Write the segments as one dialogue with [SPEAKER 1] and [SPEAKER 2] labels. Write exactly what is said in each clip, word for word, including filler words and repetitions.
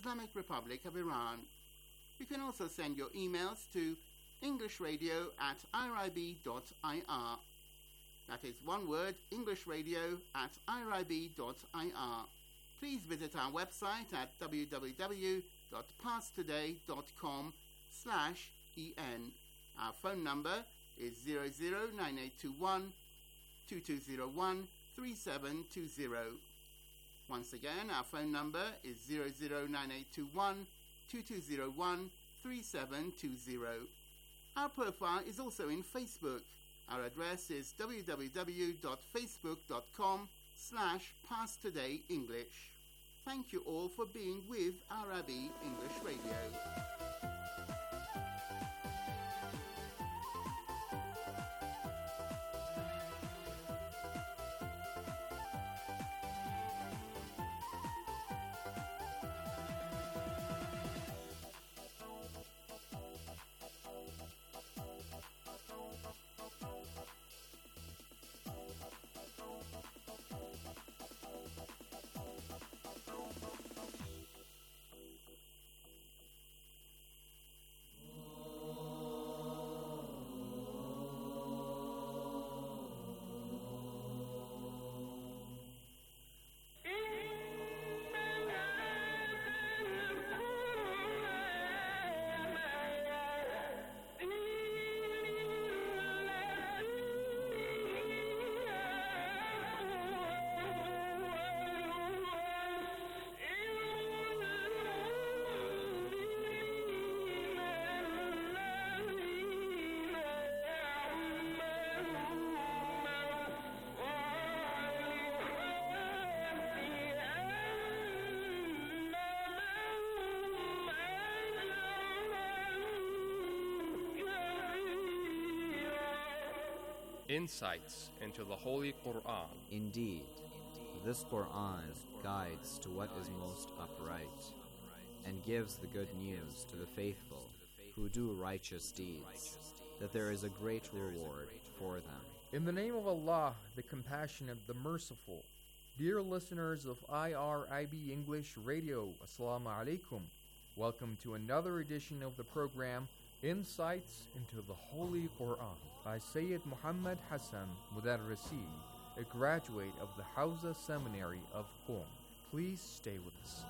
[SPEAKER 1] Islamic Republic of Iran. You can also send your emails to englishradio at irib dot I R. That is one word, englishradio at irib dot I R. Please visit our website at w w w dot pastoday dot com slash en. Our phone number is zero zero nine eight two one two two zero one three seven two zero. Once again, our phone number is zero zero nine eight two one two two zero one three seven two zero. Our profile is also in Facebook. Our address is w w w dot facebook dot com slash pastodayenglish. Thank you all for being with Arabi English Radio.
[SPEAKER 2] Insights into the Holy Quran.
[SPEAKER 3] Indeed, this Quran guides to what is most upright and gives the good news to the faithful who do righteous deeds, that there is a great reward for them.
[SPEAKER 4] In the name of Allah, the Compassionate, the Merciful. Dear listeners of I R I B English Radio, Assalamu alaikum. Welcome to another edition of the program Insights into the Holy Quran by Sayyid Muhammad Hassan Mudarrisi, a graduate of the Hawza Seminary of Qom. Please stay with us.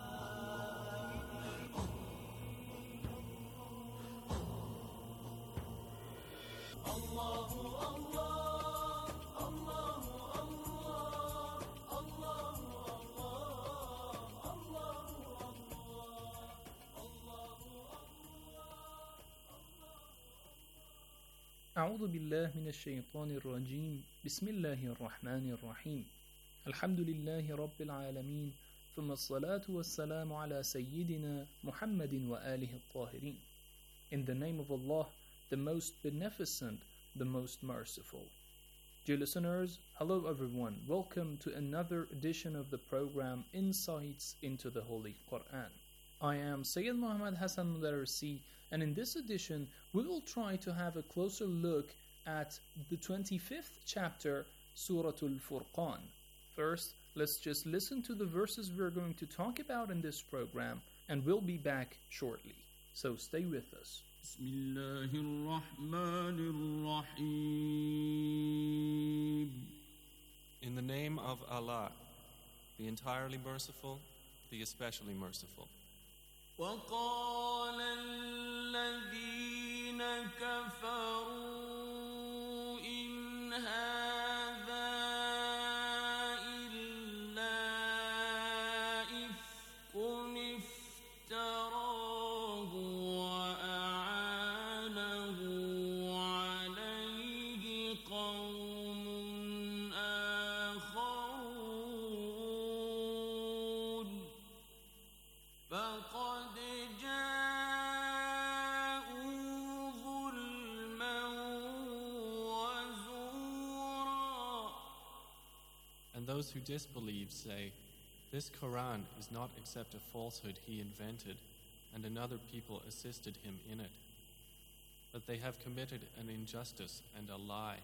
[SPEAKER 4] Allahu Allah, Allahu Allah, Allahu
[SPEAKER 5] أعوذ بالله من الشيطان الرجيم بسم الله الرحمن الرحيم الحمد لله رب العالمين ثم الصلاة والسلام على سيدنا محمد وآله الطاهرين. In the name of Allah, the most beneficent, the most merciful. Dear listeners, hello everyone. Welcome to another edition of the program Insights into the Holy Quran. I am Sayyid Muhammad Hassan Mudarrisi, and in this edition we will try to have a closer look at the twenty-fifth chapter, Surah Al-Furqan. First, let's just listen to the verses we're going to talk about in this program, and we'll be back shortly. So stay with us.
[SPEAKER 6] In the name of Allah, the entirely merciful, the especially merciful.
[SPEAKER 7] وقال الذين كفروا إن هذا إلا إفك افتراه وأعانه عليه قوم آخرون فقد جاءوا ظلما وزورا.
[SPEAKER 6] And those who disbelieve say, this Quran is not except a falsehood he invented, and another people assisted him in it. But they have committed an injustice and a lie.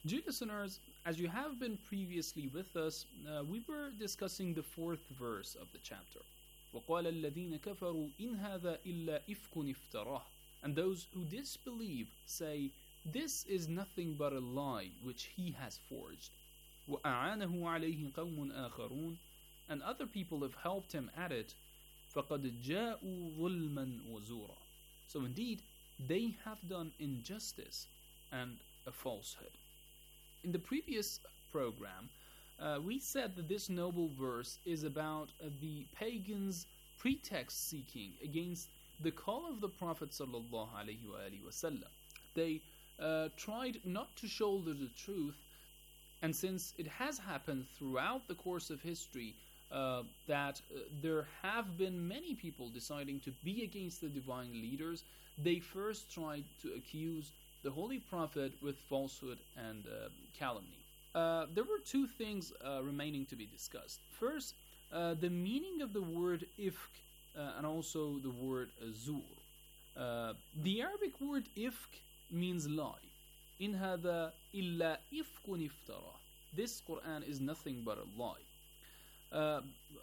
[SPEAKER 5] Dear listeners, as you have been previously with us, uh, we were discussing the fourth verse of the chapter. وَقَالَ الَّذِينَ كَفَرُوا إِنْ هَذَا إِلَّا إِفْكٌ افْتَرَاهُ. And those who disbelieve say, this is nothing but a lie which he has forged. وَأَعَانَهُ عَلَيْهِ قَوْمٌ آخَرُونَ. And other people have helped him at it. فَقَدْ جَاءُوا ظُلْمًا وَزُورًا. So indeed, they have done injustice and a falsehood. In the previous program, uh, we said that this noble verse is about uh, the pagans' pretext seeking against the call of the Prophet sallallahu alaihi wasallam. They uh, tried not to shoulder the truth, and since it has happened throughout the course of history uh, that uh, there have been many people deciding to be against the divine leaders, they first tried to accuse the Holy Prophet with falsehood and uh, calumny. Uh, there were two things uh, remaining to be discussed. First, uh, the meaning of the word ifk uh, and also the word zur. Uh, the Arabic word ifk means lie. In hada illa ifkun iftara. This Quran is nothing but a lie. Uh,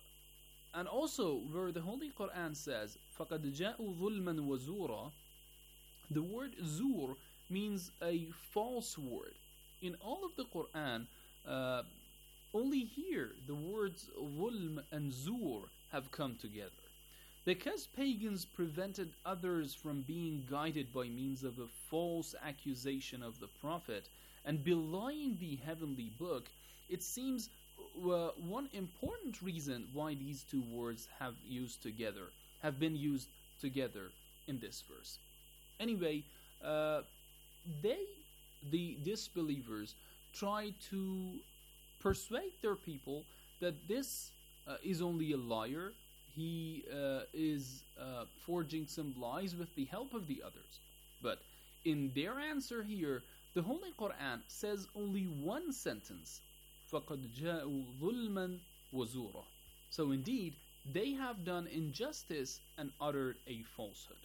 [SPEAKER 5] and also, where the Holy Quran says, فَقَدْ جَاءُوا ظُلْمًا وَزُورًا, the word zur means a false word. In all of the Quran, uh, only here the words zulm and zur have come together. Because pagans prevented others from being guided by means of a false accusation of the Prophet and belying the heavenly book, it seems uh, one important reason why these two words have used together, have been used together in this verse. Anyway, uh, they, the disbelievers, try to persuade their people that this uh, is only a liar. He uh, is uh, forging some lies with the help of the others. But in their answer here, the Holy Quran says only one sentence, فَقَدْ جَاءُوا ظُلْمًا وَزُورًا. So indeed, they have done injustice and uttered a falsehood.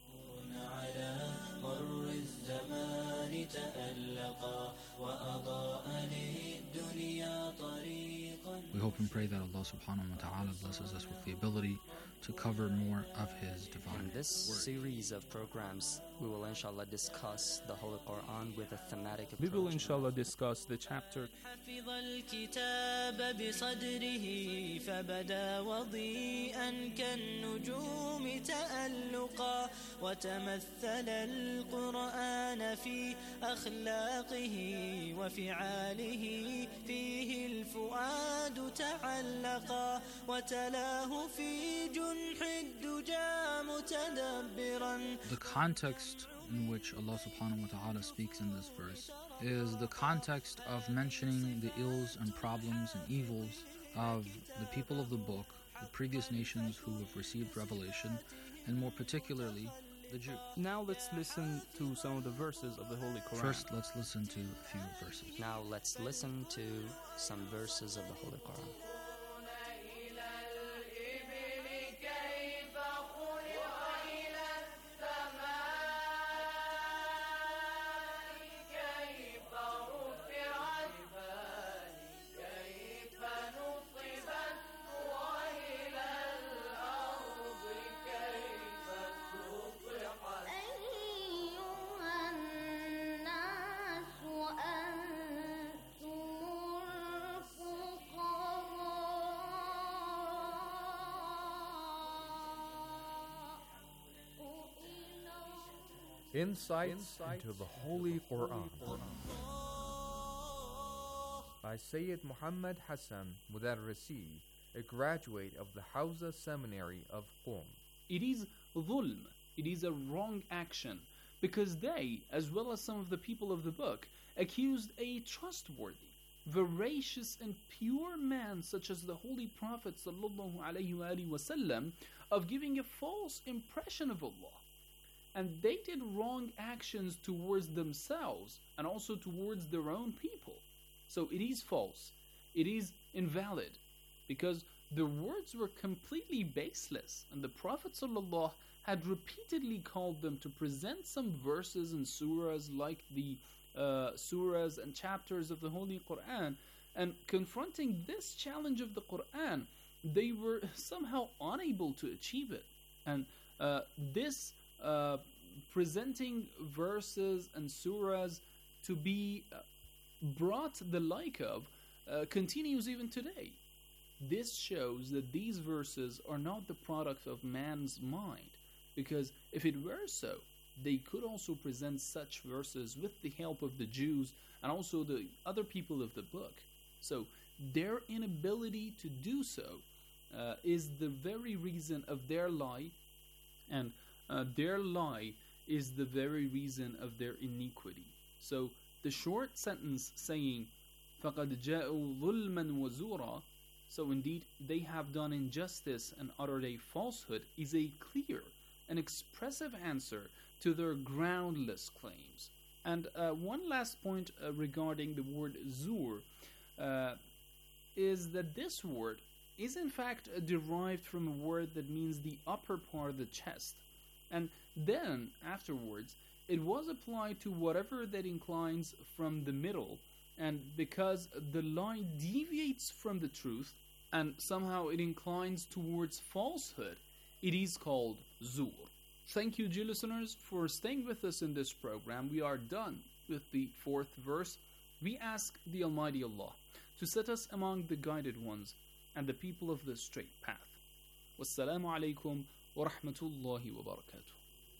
[SPEAKER 8] We hope and pray that Allah subhanahu wa ta'ala blesses us with the ability to cover more of His divine
[SPEAKER 9] In this
[SPEAKER 8] word.
[SPEAKER 9] series of programs, we will inshallah discuss the Holy Quran with a thematic approach.
[SPEAKER 5] We will inshallah discuss the chapter
[SPEAKER 7] حفظ الكتاب بصدره فبدا وضيئا كالنجوم تألقا وتمثل القرآن في أخلاقه وفعاله فيه الفؤاد تعلقا وتلاه في جنح الدجى متدبرا.
[SPEAKER 8] The context in which Allah subhanahu wa ta'ala speaks in this verse is the context of mentioning the ills and problems and evils of the people of the book, the previous nations who have received revelation, and more particularly the Jew.
[SPEAKER 5] Now let's listen to some of the verses of the Holy Quran.
[SPEAKER 8] First, let's listen to a few verses.
[SPEAKER 9] Now let's listen to some verses of the Holy Quran.
[SPEAKER 4] Insights into the Holy Quran by Sayyid Muhammad Hassan Mudarrisi, a graduate of the Hawza Seminary of Qom.
[SPEAKER 5] It is dhulm, it is a wrong action, because they, as well as some of the people of the book, accused a trustworthy, veracious and pure man such as the Holy Prophet sallallahu alaihi wasallam of giving a false impression of Allah. And they did wrong actions towards themselves and also towards their own people. So it is false. It is invalid. Because their words were completely baseless. And the Prophet ﷺ had repeatedly called them to present some verses and surahs like the uh, surahs and chapters of the Holy Quran. And confronting this challenge of the Quran, they were somehow unable to achieve it. And uh, this uh, presenting verses and surahs to be brought the like of uh, continues even today. This shows that these verses are not the product of man's mind, because if it were so, they could also present such verses with the help of the Jews and also the other people of the book. So their inability to do so uh, is the very reason of their lie, and uh, their lie is the very reason of their iniquity. So the short sentence saying فَقَدْ جَاءُوا ظُلْمًا وَزُورًا, so indeed they have done injustice and uttered a falsehood, is a clear and expressive answer to their groundless claims. And uh, one last point uh, regarding the word zur uh, is that this word is in fact uh, derived from a word that means the upper part of the chest. And then, afterwards, it was applied to whatever that inclines from the middle, and because the lie deviates from the truth, and somehow it inclines towards falsehood, it is called zur. Thank you, dear listeners, for staying with us in this program. We are done with the fourth verse. We ask the Almighty Allah to set us among the guided ones and the people of the straight path. Wassalamu alaikum wa rahmatullahi wa barakatuh.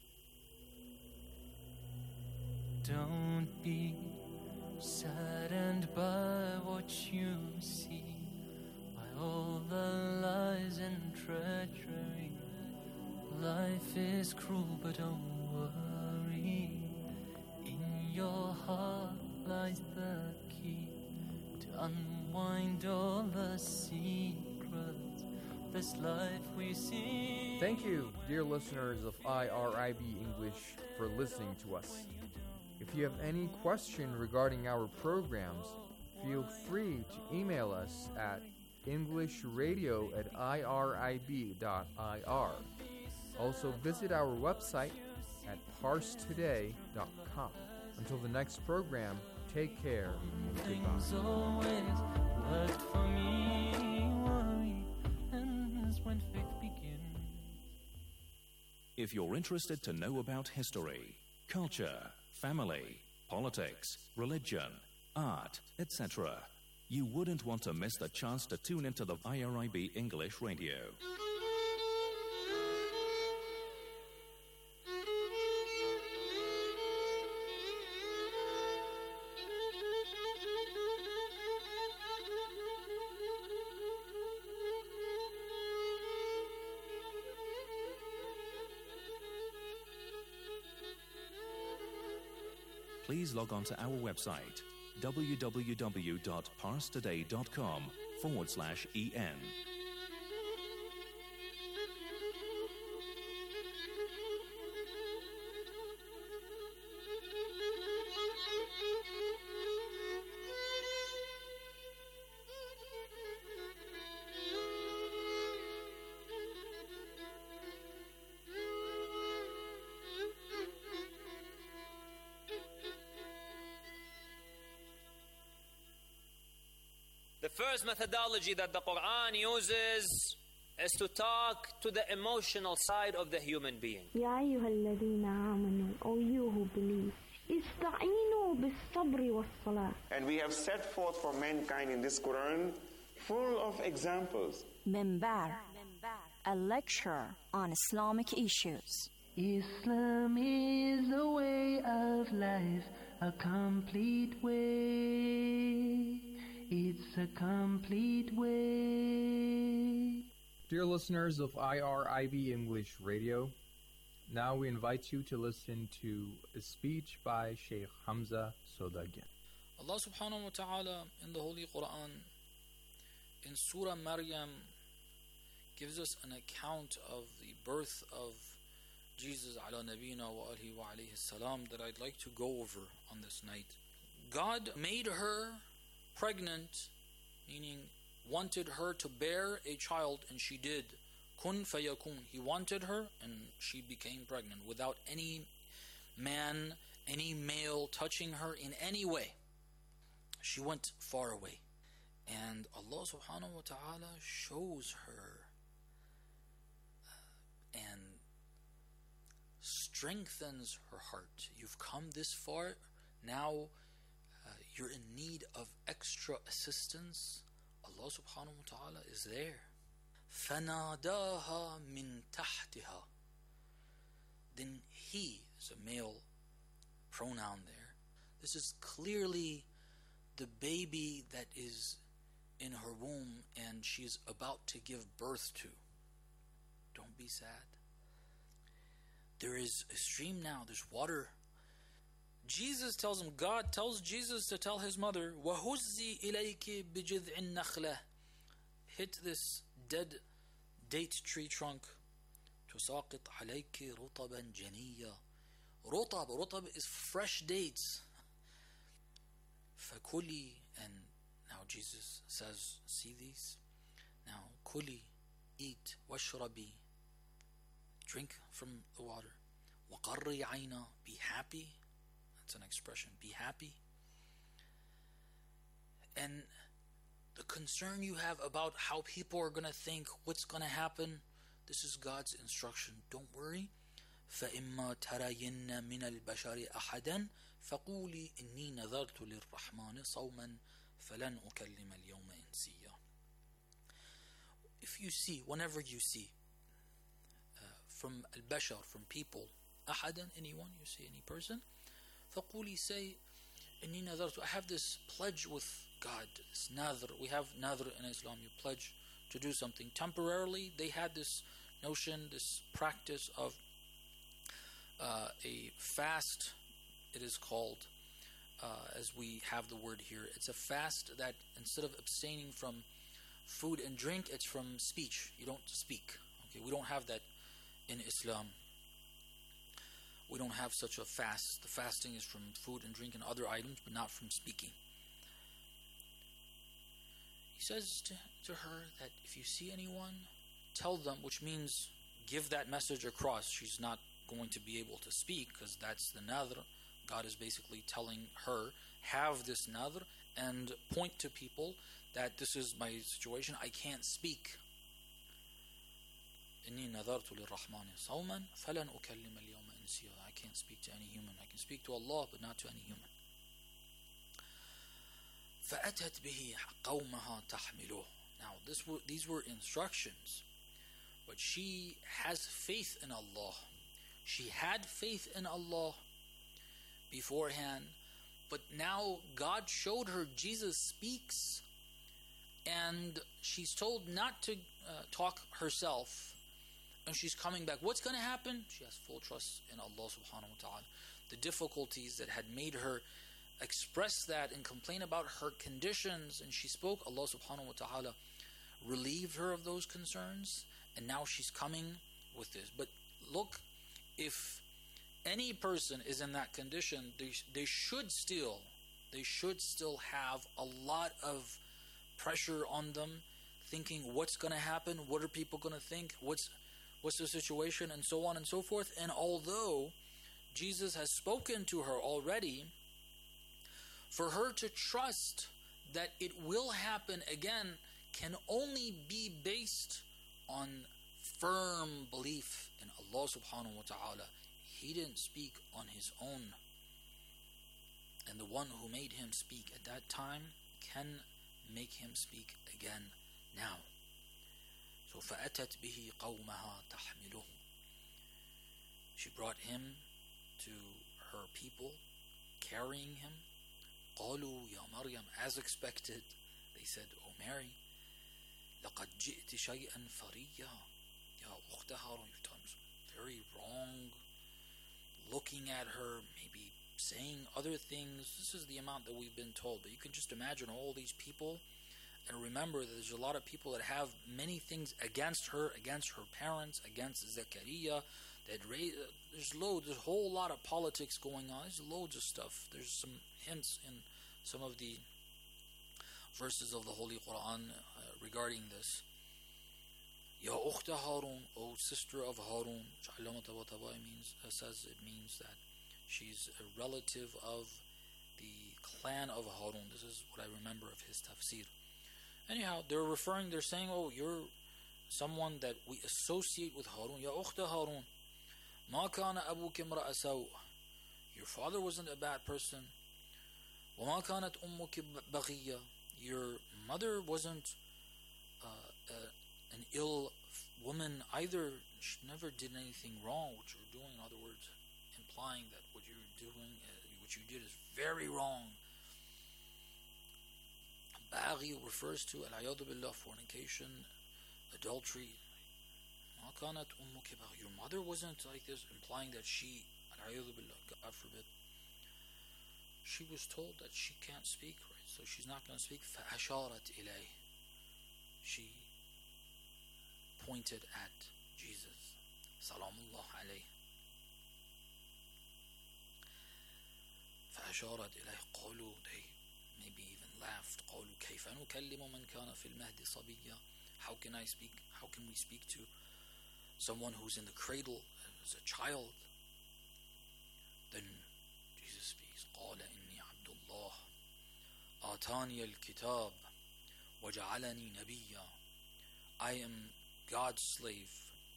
[SPEAKER 7] Don't be saddened by what you see, by all the lies and treachery. Life is cruel, but don't worry. In your heart lies the key to unwind all the secrets of this life we see.
[SPEAKER 4] Thank you, dear listeners of I R I B English, for listening to us. If you have any question regarding our programs, feel free to email us at englishradio at irib dot I R. Also visit our website at parse today dot com. Until the next program, take care and
[SPEAKER 7] Things
[SPEAKER 4] goodbye.
[SPEAKER 7] always worked for me. Worry ends when faith begins.
[SPEAKER 10] If you're interested to know about history, culture, family, politics, religion, art, et cetera, you wouldn't want to miss the chance to tune into the I R I B English Radio. Please log on to our website, w w w dot parse today dot com forward slash en.
[SPEAKER 11] The first methodology that the Quran uses is to talk to the emotional side of the human being.
[SPEAKER 12] يا أيها الذين آمنوا, O you who believe, استعينوا بالصبر والصلاة.
[SPEAKER 13] And we have set forth for mankind in this Quran full of examples.
[SPEAKER 14] Minbar, a lecture on Islamic issues.
[SPEAKER 7] Islam is a way of life, a complete way. It's a complete way.
[SPEAKER 4] Dear listeners of I R I B English Radio, now we invite you to listen to a speech by Sheikh Hamza Sodagian.
[SPEAKER 8] Allah subhanahu wa ta'ala in the Holy Quran, in Surah Maryam, gives us an account of the birth of Jesus ala nabina wa alihi wa alayhi salam that I'd like to go over on this night. God made her pregnant, meaning wanted her to bear a child, and she did. Kun fayakun. He wanted her and she became pregnant without any man
[SPEAKER 15] any male touching her in any way. She went far away. And Allah subhanahu wa ta'ala shows her uh, and strengthens her heart. You've come this far, now uh, you're in need of extra assistance. Allah subhanahu wa ta'ala is there. فَنَادَاهَا مِن تَحْتِهَا. Then he is a male pronoun there. This is clearly the baby that is in her womb and she's about to give birth to. Don't be sad. There is a stream now, there's water. Jesus tells him, God tells Jesus to tell his mother, وَهُزِّي إِلَيْكِ بِجِذْعِ النَّخْلَةِ. Hit this dead date tree trunk. تُسَاقِطْ عَلَيْكِ رُطَبًا جَنِيًّا. Rutab, rutab is fresh dates. فَكُلِي. And now Jesus says, see these? Now, kuli, eat, washrabi, drink from the water. وَقَرِّ عَيْنَا. Be happy. That's an expression. Be happy. And the concern you have about how people are going to think, what's going to happen, this is God's instruction. Don't worry. فَإِمَّا تَرَيِنَّ مِنَ الْبَشَرِ أَحَدًا فَقُولِي إِنِّي نَذَرْتُ لِلرَّحْمَنِ صَوْمًا فَلَنْ أُكَلِّمَ الْيَوْمَ إِنْسِيًّا. If you see, whenever you see uh, from al-bashar, from people, أحدا, anyone, you see any person, فَقُولِي, say, إِنِّي نَذَرْتُ, I have this pledge with God, this nadhr. We have nadhr in Islam, you pledge to do something. Temporarily, they had this notion, this practice of uh, a fast, it is called, uh, as we have the word here. It's a fast that instead of abstaining from food and drink, it's from speech. You don't speak. Okay, we don't have that in Islam. We don't have such a fast. The fasting is from food and drink and other items, but not from speaking. He says to, to her that if you see anyone, tell them, which means give that message across. She's not going to be able to speak because that's the nadhr. God is basically telling her, have this nadhr and point to people that this is my situation. I can't speak. إِنِّي نَذَرْتُ لِلرَّحْمَنِ صَوْمًا فَلَنْ أُكَلِّمَ الْيَوْمَ إِنْسِيًّا. I can't speak to any human. I can speak to Allah, but not to any human. فَأَتَتْ بِهِ قَوْمَهَا تَحْمِلُهُ. Now, this were, these were instructions, but she has faith in Allah. She had faith in Allah beforehand, but now God showed her Jesus speaks, and she's told not to uh, talk herself, and she's coming back. What's going to happen? She has full trust in Allah subhanahu wa ta'ala. The difficulties that had made her express that and complain about her conditions, and she spoke, Allah subhanahu wa ta'ala relieved her of those concerns, and now she's coming with this. But look, if any person is in that condition, they, they should still they should still have a lot of pressure on them, thinking what's going to happen, what are people going to think, what's what's the situation, and so on and so forth. And although Jesus has spoken to her already, for her to trust that it will happen again can only be based on firm belief in Allah subhanahu wa ta'ala. He didn't speak on his own, and the one who made him speak at that time can make him speak again now. So فَأَتَتْ بِهِ قَوْمَهَا تَحْمِلُهُ. She brought him to her people, carrying him. قَالُوا يَا مَرْيَمْ. As expected, they said, "O Mary, لَقَدْ جِئْتِ شَيْئًا فَرِيًّا." Ya أُخْتَ هَارُونَ, you've done something very wrong. Looking at her, maybe saying other things. This is the amount that we've been told. But you can just imagine all these people. And remember that there's a lot of people that have many things against her, against her parents, against Zechariah. That raise, there's loads, there's a whole lot of politics going on. There's loads of stuff. There's some hints in some of the verses of the Holy Quran uh, regarding this. Ya Ukhta Harun, O sister of Harun, which Allama Tabatabai means, uh, says it means that She's a relative of the clan of Harun. This is what I remember of his tafsir. Anyhow, they're referring, they're saying, oh, you're someone that we associate with Harun. Ya ukhta Harun, ma kana abuki imra'a saw. Your father wasn't a bad person. Wa ma kanat ummuki baghiya. Your mother wasn't uh, uh, an ill woman either. She never did anything wrong, what you were doing. In other words, implying that what you were doing, uh, what you did is very wrong. Baghi refers to al-ayadu billah, fornication, adultery. Ma kanat ummuki baghiya. Your mother wasn't like this, implying that she, al-ayadu billah, God forbid, she was told that she can't speak, right? So she's not going to speak. فَأَشَارَتْ إِلَيْهِ. She pointed at Jesus. Salamullah alayhi. فَأَشَارَتْ إِلَيْهِ. قَالُوا, they maybe even laughed. قَالُوا كَيْفَ نُكَلِّمُ مَنْ كَانَ فِي الْمَهْدِ صَبِيًّا. How can I speak? How can we speak to someone who's in the cradle as a child? Then Jesus speaks. قَالَ إِنِّي عَبْدُ اللَّهِ آتاني الكتاب وجعلني نبيا. I am God's slave.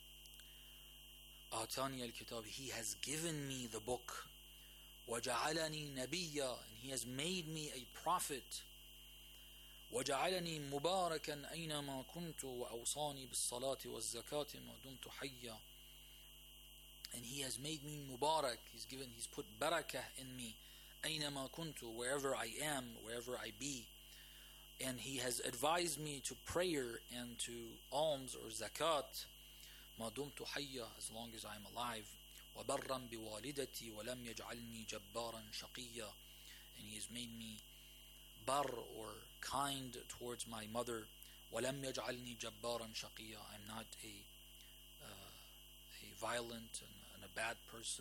[SPEAKER 15] آتاني الكتاب. He has given me the book. وجعلني نبيا. And He has made me a prophet. وجعلني مباركا أينما كنت وأوصاني بالصلاة والزكاة ما دمت حيا. And He has made me mubarak. He's given, He's put barakah in me. أينما كنت, wherever I am, wherever I be. And He has advised me to prayer and to alms or zakat. ما دمت حيا, as long as I am alive. وبرا بوالدتي ولم يجعلني جبارا شقيا. And He has made me bar, or kind towards my mother. ولم يجعلني جبارا شقيا. I'm not a uh, a violent and, and a bad person.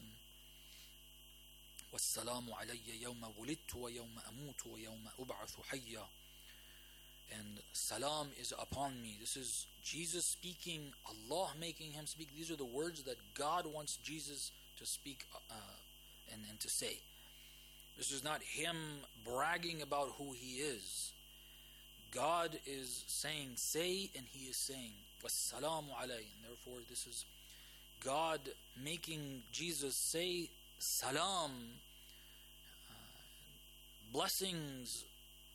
[SPEAKER 15] والسلام علي يوم ولدت ويوم أموت ويوم أبعث حيا. And salam is upon me. This is Jesus speaking, Allah making Him speak. These are the words that God wants Jesus to speak uh, and, and to say. This is not Him bragging about who He is. God is saying, say, and He is saying, wassalamu alayhi. And therefore this is God making Jesus say salam, uh, blessings.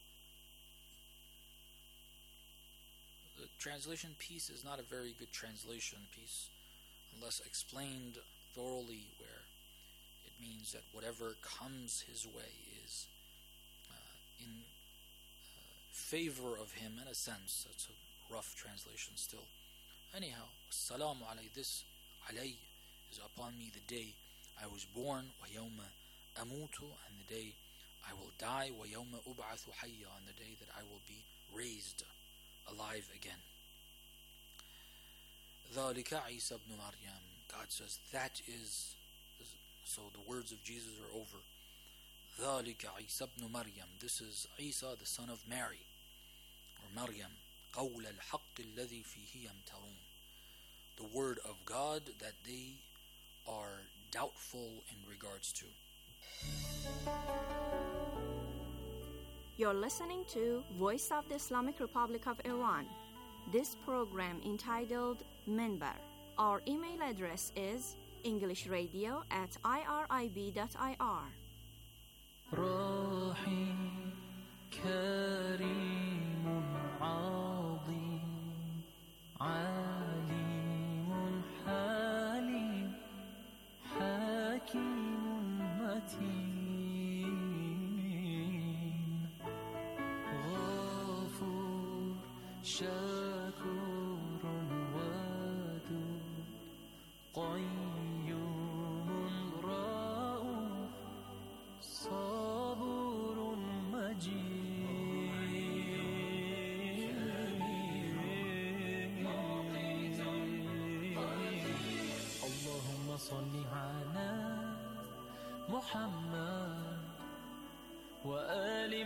[SPEAKER 15] The translation piece is not a very good translation piece unless explained thoroughly, where it means that whatever comes his way is uh, in uh, favor of him, in a sense. That's a rough translation still. Anyhow, assalamu alayhi, this alayhi is upon me the day I was born, وَيَوْمَ أَمُوتُ, and the day I will die, وَيَوْمَ أُبْعَثُ حَيًّا, and the day that I will be raised alive again. ذَلِكَ عِيسَى ibn Maryam. God says that is, so the words of Jesus are over. ذَلِكَ عِيسَى ibn Maryam. This is Isa, the son of Mary, or Maryam. قَوْلَ الْحَقِّ الَّذِي فِيهِ يَمْتَرُونَ. The word of God that they are doubtful in regards to.
[SPEAKER 14] You're listening to Voice of the Islamic Republic of Iran. This program entitled Minbar. Our email address is englishradio at irib dot i r.
[SPEAKER 7] رحيم كريم عظيم عليم حليم حكيم متين غفور شكور ودود قيوم رؤوف صبور مجيد اللهم صل على محمد وآل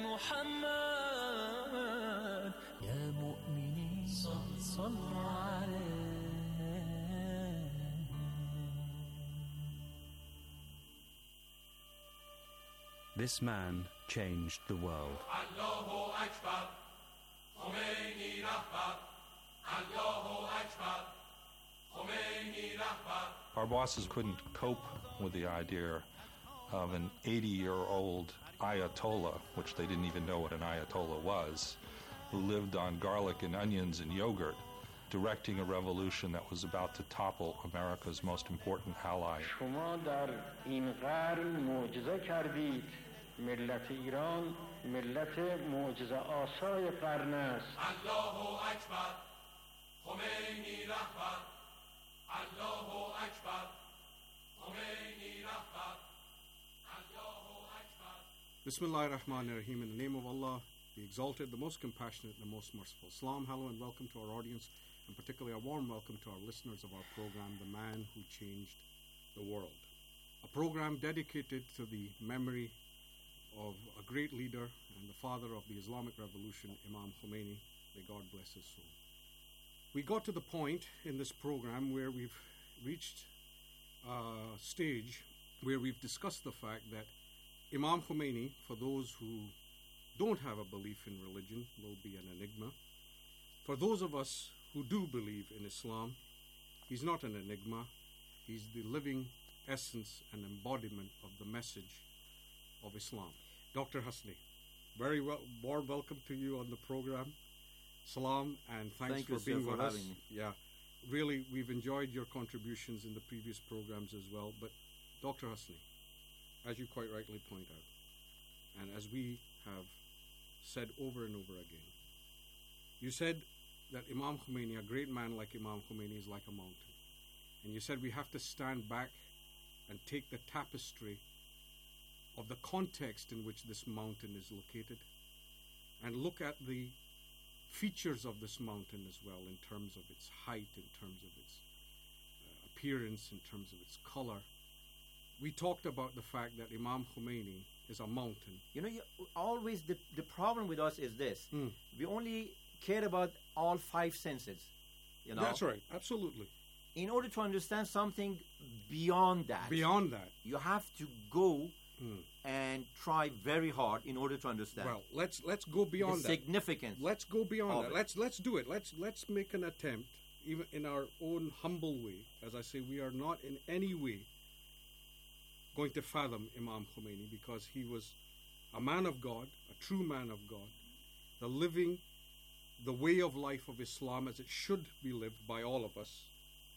[SPEAKER 7] محمد يا مؤمنين صلوا عليه.
[SPEAKER 16] This man changed the world.
[SPEAKER 17] Allahu Akbar, Khomeini Rahbar, Allahu Akbar, Khomeini Rahbar.
[SPEAKER 18] Our bosses couldn't cope with the idea of an eighty-year-old Ayatollah, which they didn't even know what an Ayatollah was, who lived on garlic and onions and yogurt, directing a revolution that was about to topple America's most important ally.
[SPEAKER 19] شما در این قرن معجزه کردید. ملت ایران ملت معجزه آسای قرن است.
[SPEAKER 17] Allahu Akbar, Khomeini Rahbar, Allahu Akbar, Khomeini Rahbar, Allahu Akbar.
[SPEAKER 20] Bismillah ar-Rahman ar-Rahim. In the name of Allah, the Exalted, the Most Compassionate, and the Most Merciful. Salam, hello, and welcome to our audience, and particularly a warm welcome to our listeners of our program, The Man Who Changed the World. A program dedicated to the memory of a great leader and the father of the Islamic Revolution, Imam Khomeini. May God bless his soul. We got to the point in this program where we've reached a stage where we've discussed the fact that Imam Khomeini, for those who don't have a belief in religion, will be an enigma. For those of us who do believe in Islam, he's not an enigma. He's the living essence and embodiment of the message of Islam. Doctor Hasni, very well, warm welcome to you on the program. Salam, and thanks
[SPEAKER 21] Thank
[SPEAKER 20] for
[SPEAKER 21] you,
[SPEAKER 20] being
[SPEAKER 21] sir,
[SPEAKER 20] with
[SPEAKER 21] for
[SPEAKER 20] us.
[SPEAKER 21] having me.
[SPEAKER 20] Yeah, really, we've enjoyed your contributions in the previous programs as well. But Doctor Hasni, as you quite rightly point out, and as we have said over and over again, you said that Imam Khomeini, a great man like Imam Khomeini, is like a mountain. And you said we have to stand back and take the tapestry of the context in which this mountain is located and look at the features of this mountain as well, in terms of its height, in terms of its uh, appearance, in terms of its color. We talked about the fact that Imam Khomeini is a mountain.
[SPEAKER 21] You know, you, always the, the problem with us is this.
[SPEAKER 20] Mm.
[SPEAKER 21] We only care about all five senses. You know?
[SPEAKER 20] That's right, absolutely.
[SPEAKER 21] In order to understand something beyond that,
[SPEAKER 20] Beyond that.
[SPEAKER 21] you have to go
[SPEAKER 20] Mm.
[SPEAKER 21] and try very hard in order to understand.
[SPEAKER 20] Well, let's let's go beyond
[SPEAKER 21] the
[SPEAKER 20] that.
[SPEAKER 21] significance.
[SPEAKER 20] Let's go beyond
[SPEAKER 21] of
[SPEAKER 20] that.
[SPEAKER 21] it.
[SPEAKER 20] Let's let's do it. Let's let's make an attempt, even in our own humble way. As I say, we are not in any way going to fathom Imam Khomeini, because he was a man of God, a true man of God, the living, the way of life of Islam as it should be lived by all of us.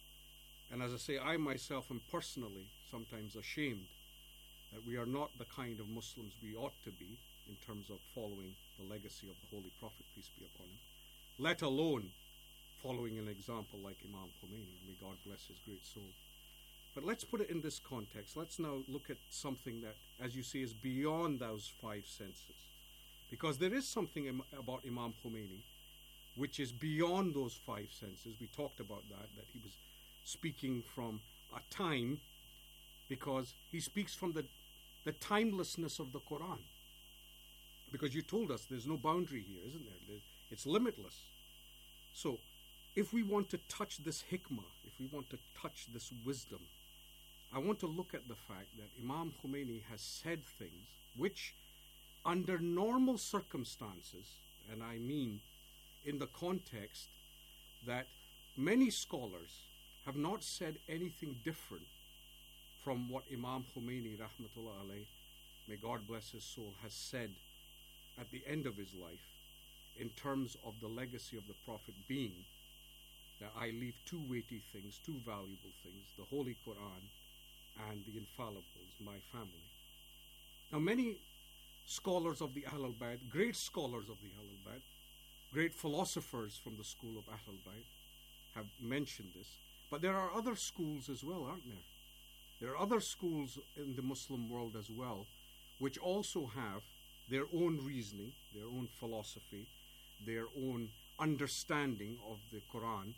[SPEAKER 20] And as I say, I myself am personally sometimes ashamed that we are not the kind of Muslims we ought to be in terms of following the legacy of the Holy Prophet, peace be upon him, let alone following an example like Imam Khomeini. May God bless his great soul. But let's put it in this context. Let's now look at something that, as you say, is beyond those five senses. Because there is something im- about Imam Khomeini which is beyond those five senses. We talked about that, that he was speaking from a time, because he speaks from the, the timelessness of the Quran. Because you told us there's no boundary here, isn't there? It's limitless. So, if we want to touch this hikmah, if we want to touch this wisdom, I want to look at the fact that Imam Khomeini has said things which, under normal circumstances, and I mean in the context that many scholars have not said anything different from what Imam Khomeini, rahmatullah alayh, may God bless his soul, has said at the end of his life, in terms of the legacy of the Prophet being that I leave two weighty things, two valuable things, the Holy Quran and the Infallibles, my family. Now, many scholars of the Ahlul Bayt, great scholars of the Ahlul Bayt, great philosophers from the school of Ahlul Bayt have mentioned this, but there are other schools as well, aren't there? There are other schools in the Muslim world as well, which also have their own reasoning, their own philosophy, their own understanding of the Quran,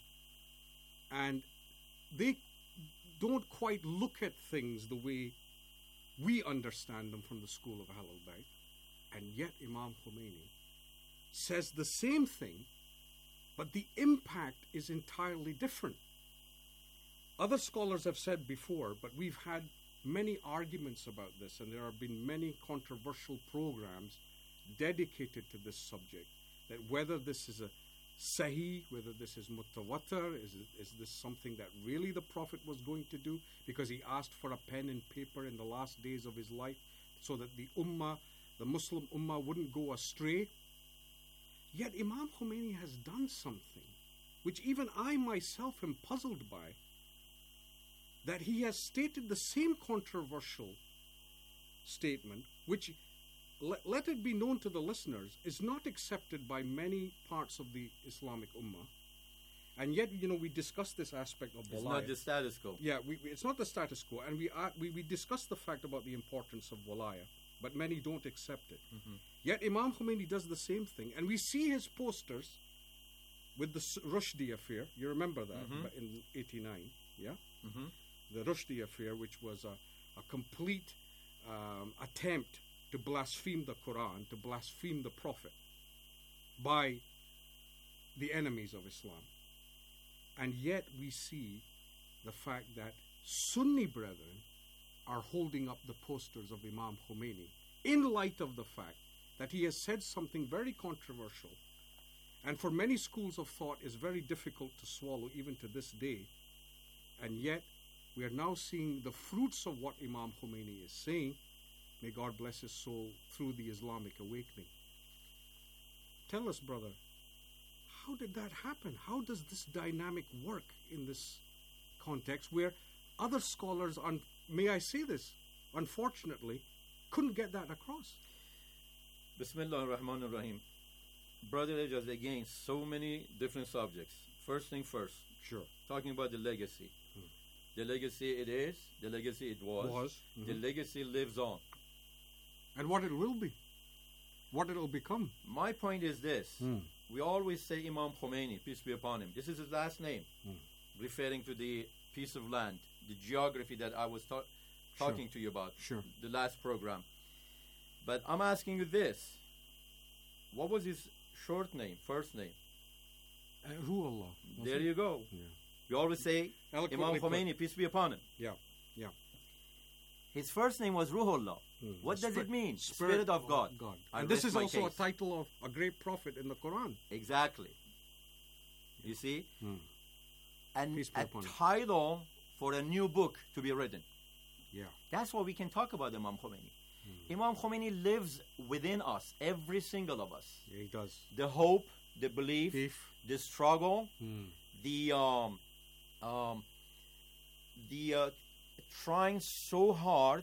[SPEAKER 20] and they don't quite look at things the way we understand them from the school of Ahlul Bayt, and yet Imam Khomeini says the same thing, but the impact is entirely different. Other scholars have said before, but we've had many arguments about this, and there have been many controversial programs dedicated to this subject, that whether this is a Sahih, whether this is mutawatir, is, is this something that really the Prophet was going to do because he asked for a pen and paper in the last days of his life so that the ummah, the Muslim ummah wouldn't go astray. Yet Imam Khomeini has done something which even I myself am puzzled by, that he has stated the same controversial statement, which, let, let it be known to the listeners, is not accepted by many parts of the Islamic Ummah. And yet, you know, we discussed this aspect of
[SPEAKER 1] It's
[SPEAKER 20] Walaya.
[SPEAKER 1] not the status quo.
[SPEAKER 20] Yeah, we, we, it's not the status quo. And we, are, we we discussed the fact about the importance of Walaya, but many don't accept it.
[SPEAKER 1] Mm-hmm.
[SPEAKER 20] Yet Imam Khomeini does the same thing. And we see his posters with the Rushdie affair. You remember that
[SPEAKER 1] Mhm.
[SPEAKER 20] in eighty-nine, yeah?
[SPEAKER 1] Mhm.
[SPEAKER 20] The Rushdie affair, which was a, a complete um, attempt to blaspheme the Quran, to blaspheme the Prophet by the enemies of Islam. And yet we see the fact that Sunni brethren are holding up the posters of Imam Khomeini in light of the fact that he has said something very controversial, and for many schools of thought is very difficult to swallow even to this day. And yet we are now seeing the fruits of what Imam Khomeini is saying. May God bless his soul through the Islamic awakening. Tell us, brother, how did that happen? How does this dynamic work in this context where other scholars, un- may I say this, unfortunately, couldn't get that across?
[SPEAKER 1] Bismillah ar-Rahman ar-Rahim. Brother Ejaz, again, so many different subjects. First thing first.
[SPEAKER 20] Sure.
[SPEAKER 1] Talking about the legacy. Hmm. The legacy it is, the legacy it was.
[SPEAKER 20] Was. Mm-hmm.
[SPEAKER 1] The legacy lives on.
[SPEAKER 20] And what it will be. What it'll become.
[SPEAKER 1] My point is this.
[SPEAKER 20] Hmm.
[SPEAKER 1] We always say Imam Khomeini, peace be upon him. This is his last name,
[SPEAKER 20] Hmm.
[SPEAKER 1] referring to the piece of land, the geography that I was ta- talking
[SPEAKER 20] Sure.
[SPEAKER 1] to you about,
[SPEAKER 20] Sure.
[SPEAKER 1] the last program. But I'm asking you this. What was his short name, first name?
[SPEAKER 20] Uh, Ruhollah.
[SPEAKER 1] There you go.
[SPEAKER 20] Yeah.
[SPEAKER 1] We always say
[SPEAKER 20] Eloquently
[SPEAKER 1] Imam
[SPEAKER 20] put.
[SPEAKER 1] Khomeini, peace be upon him.
[SPEAKER 20] Yeah, yeah.
[SPEAKER 1] His first name was Ruhollah.
[SPEAKER 20] Hmm.
[SPEAKER 1] What does
[SPEAKER 20] Spirit-
[SPEAKER 1] it mean?
[SPEAKER 20] Spirit
[SPEAKER 1] Spirit of God.
[SPEAKER 20] God.
[SPEAKER 1] I
[SPEAKER 20] And this
[SPEAKER 1] rest
[SPEAKER 20] is
[SPEAKER 1] my
[SPEAKER 20] also
[SPEAKER 1] case.
[SPEAKER 20] a title of a great prophet in the Quran.
[SPEAKER 1] Exactly. You see?
[SPEAKER 20] Hmm.
[SPEAKER 1] And
[SPEAKER 20] Peace be
[SPEAKER 1] a
[SPEAKER 20] upon him.
[SPEAKER 1] title for a new book to be written.
[SPEAKER 20] Yeah.
[SPEAKER 1] That's what we can talk about Imam Khomeini. Imam Khomeini lives within us, every single of us.
[SPEAKER 20] Yeah, he does.
[SPEAKER 1] The hope, the belief, the struggle,
[SPEAKER 20] Hmm.
[SPEAKER 1] the um, um, the uh, trying so hard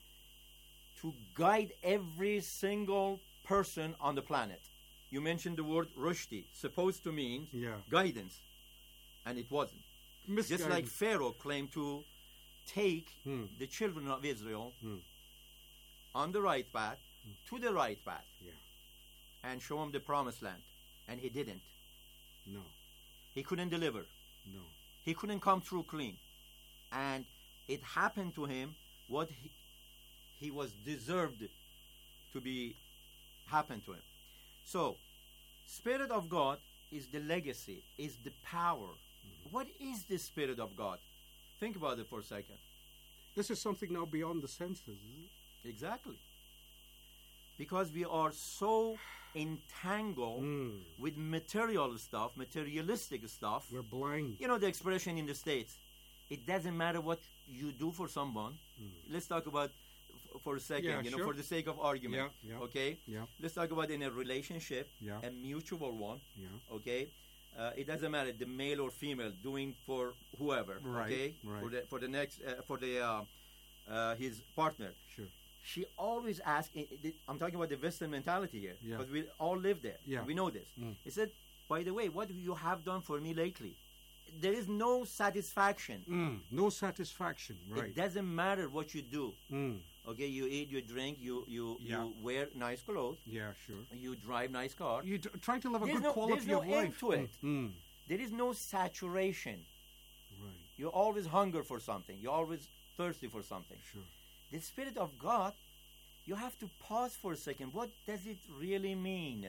[SPEAKER 1] to guide every single person on the planet. You mentioned the word Rushdie, supposed to mean
[SPEAKER 20] Yeah.
[SPEAKER 1] guidance, and it wasn't. Just like
[SPEAKER 20] Misguidance.
[SPEAKER 1] Pharaoh claimed to take
[SPEAKER 20] Hmm.
[SPEAKER 1] the children of Israel
[SPEAKER 20] Hmm.
[SPEAKER 1] on the right path, to the right path,
[SPEAKER 20] Yeah.
[SPEAKER 1] and show them the promised land. And he didn't.
[SPEAKER 20] No.
[SPEAKER 1] He couldn't deliver.
[SPEAKER 20] No.
[SPEAKER 1] He couldn't come through clean. And it happened to him what he, he was deserved to be happen to him. So, Spirit of God is the legacy, is the power.
[SPEAKER 20] Mm-hmm.
[SPEAKER 1] What is the Spirit of God? Think about it for a second.
[SPEAKER 20] This is something now beyond the senses, isn't it?
[SPEAKER 1] Exactly. Because we are so entangled
[SPEAKER 20] Mm.
[SPEAKER 1] with material stuff, materialistic stuff.
[SPEAKER 20] We're blind.
[SPEAKER 1] You know the expression in the States, it doesn't matter what you do for someone. Let's talk about f- for a second,
[SPEAKER 20] Yeah,
[SPEAKER 1] you know,
[SPEAKER 20] sure.
[SPEAKER 1] for the sake of argument.
[SPEAKER 20] Yeah, yeah,
[SPEAKER 1] Okay?
[SPEAKER 20] yeah.
[SPEAKER 1] Let's talk about in a relationship,
[SPEAKER 20] Yeah.
[SPEAKER 1] a mutual one.
[SPEAKER 20] Yeah.
[SPEAKER 1] Okay? Uh, it doesn't matter the male or female doing for whoever.
[SPEAKER 20] Right,
[SPEAKER 1] Okay?
[SPEAKER 20] right.
[SPEAKER 1] For the for the next uh, for the uh, uh, his partner.
[SPEAKER 20] Sure.
[SPEAKER 1] She always asks. i- i- I'm talking about the Western mentality here,
[SPEAKER 20] Yeah.
[SPEAKER 1] because we all live there.
[SPEAKER 20] Yeah.
[SPEAKER 1] We know this.
[SPEAKER 20] Mm.
[SPEAKER 1] He said, "By the way, what you have done for me lately, there is no satisfaction.
[SPEAKER 20] Mm. No satisfaction. Right.
[SPEAKER 1] It doesn't matter what you do.
[SPEAKER 20] Mm.
[SPEAKER 1] Okay, you eat, you drink, you you
[SPEAKER 20] Yeah.
[SPEAKER 1] you wear nice clothes.
[SPEAKER 20] Yeah, sure.
[SPEAKER 1] You drive nice car.
[SPEAKER 20] You t- try to live a
[SPEAKER 1] There's
[SPEAKER 20] good
[SPEAKER 1] no,
[SPEAKER 20] quality
[SPEAKER 1] there's no
[SPEAKER 20] of
[SPEAKER 1] end
[SPEAKER 20] life.
[SPEAKER 1] to it.
[SPEAKER 20] Mm.
[SPEAKER 1] There is no saturation.
[SPEAKER 20] Right.
[SPEAKER 1] You always hunger for something. You're always thirsty for something.
[SPEAKER 20] Sure.
[SPEAKER 1] The Spirit of God, you have to pause for a second. What does it really mean?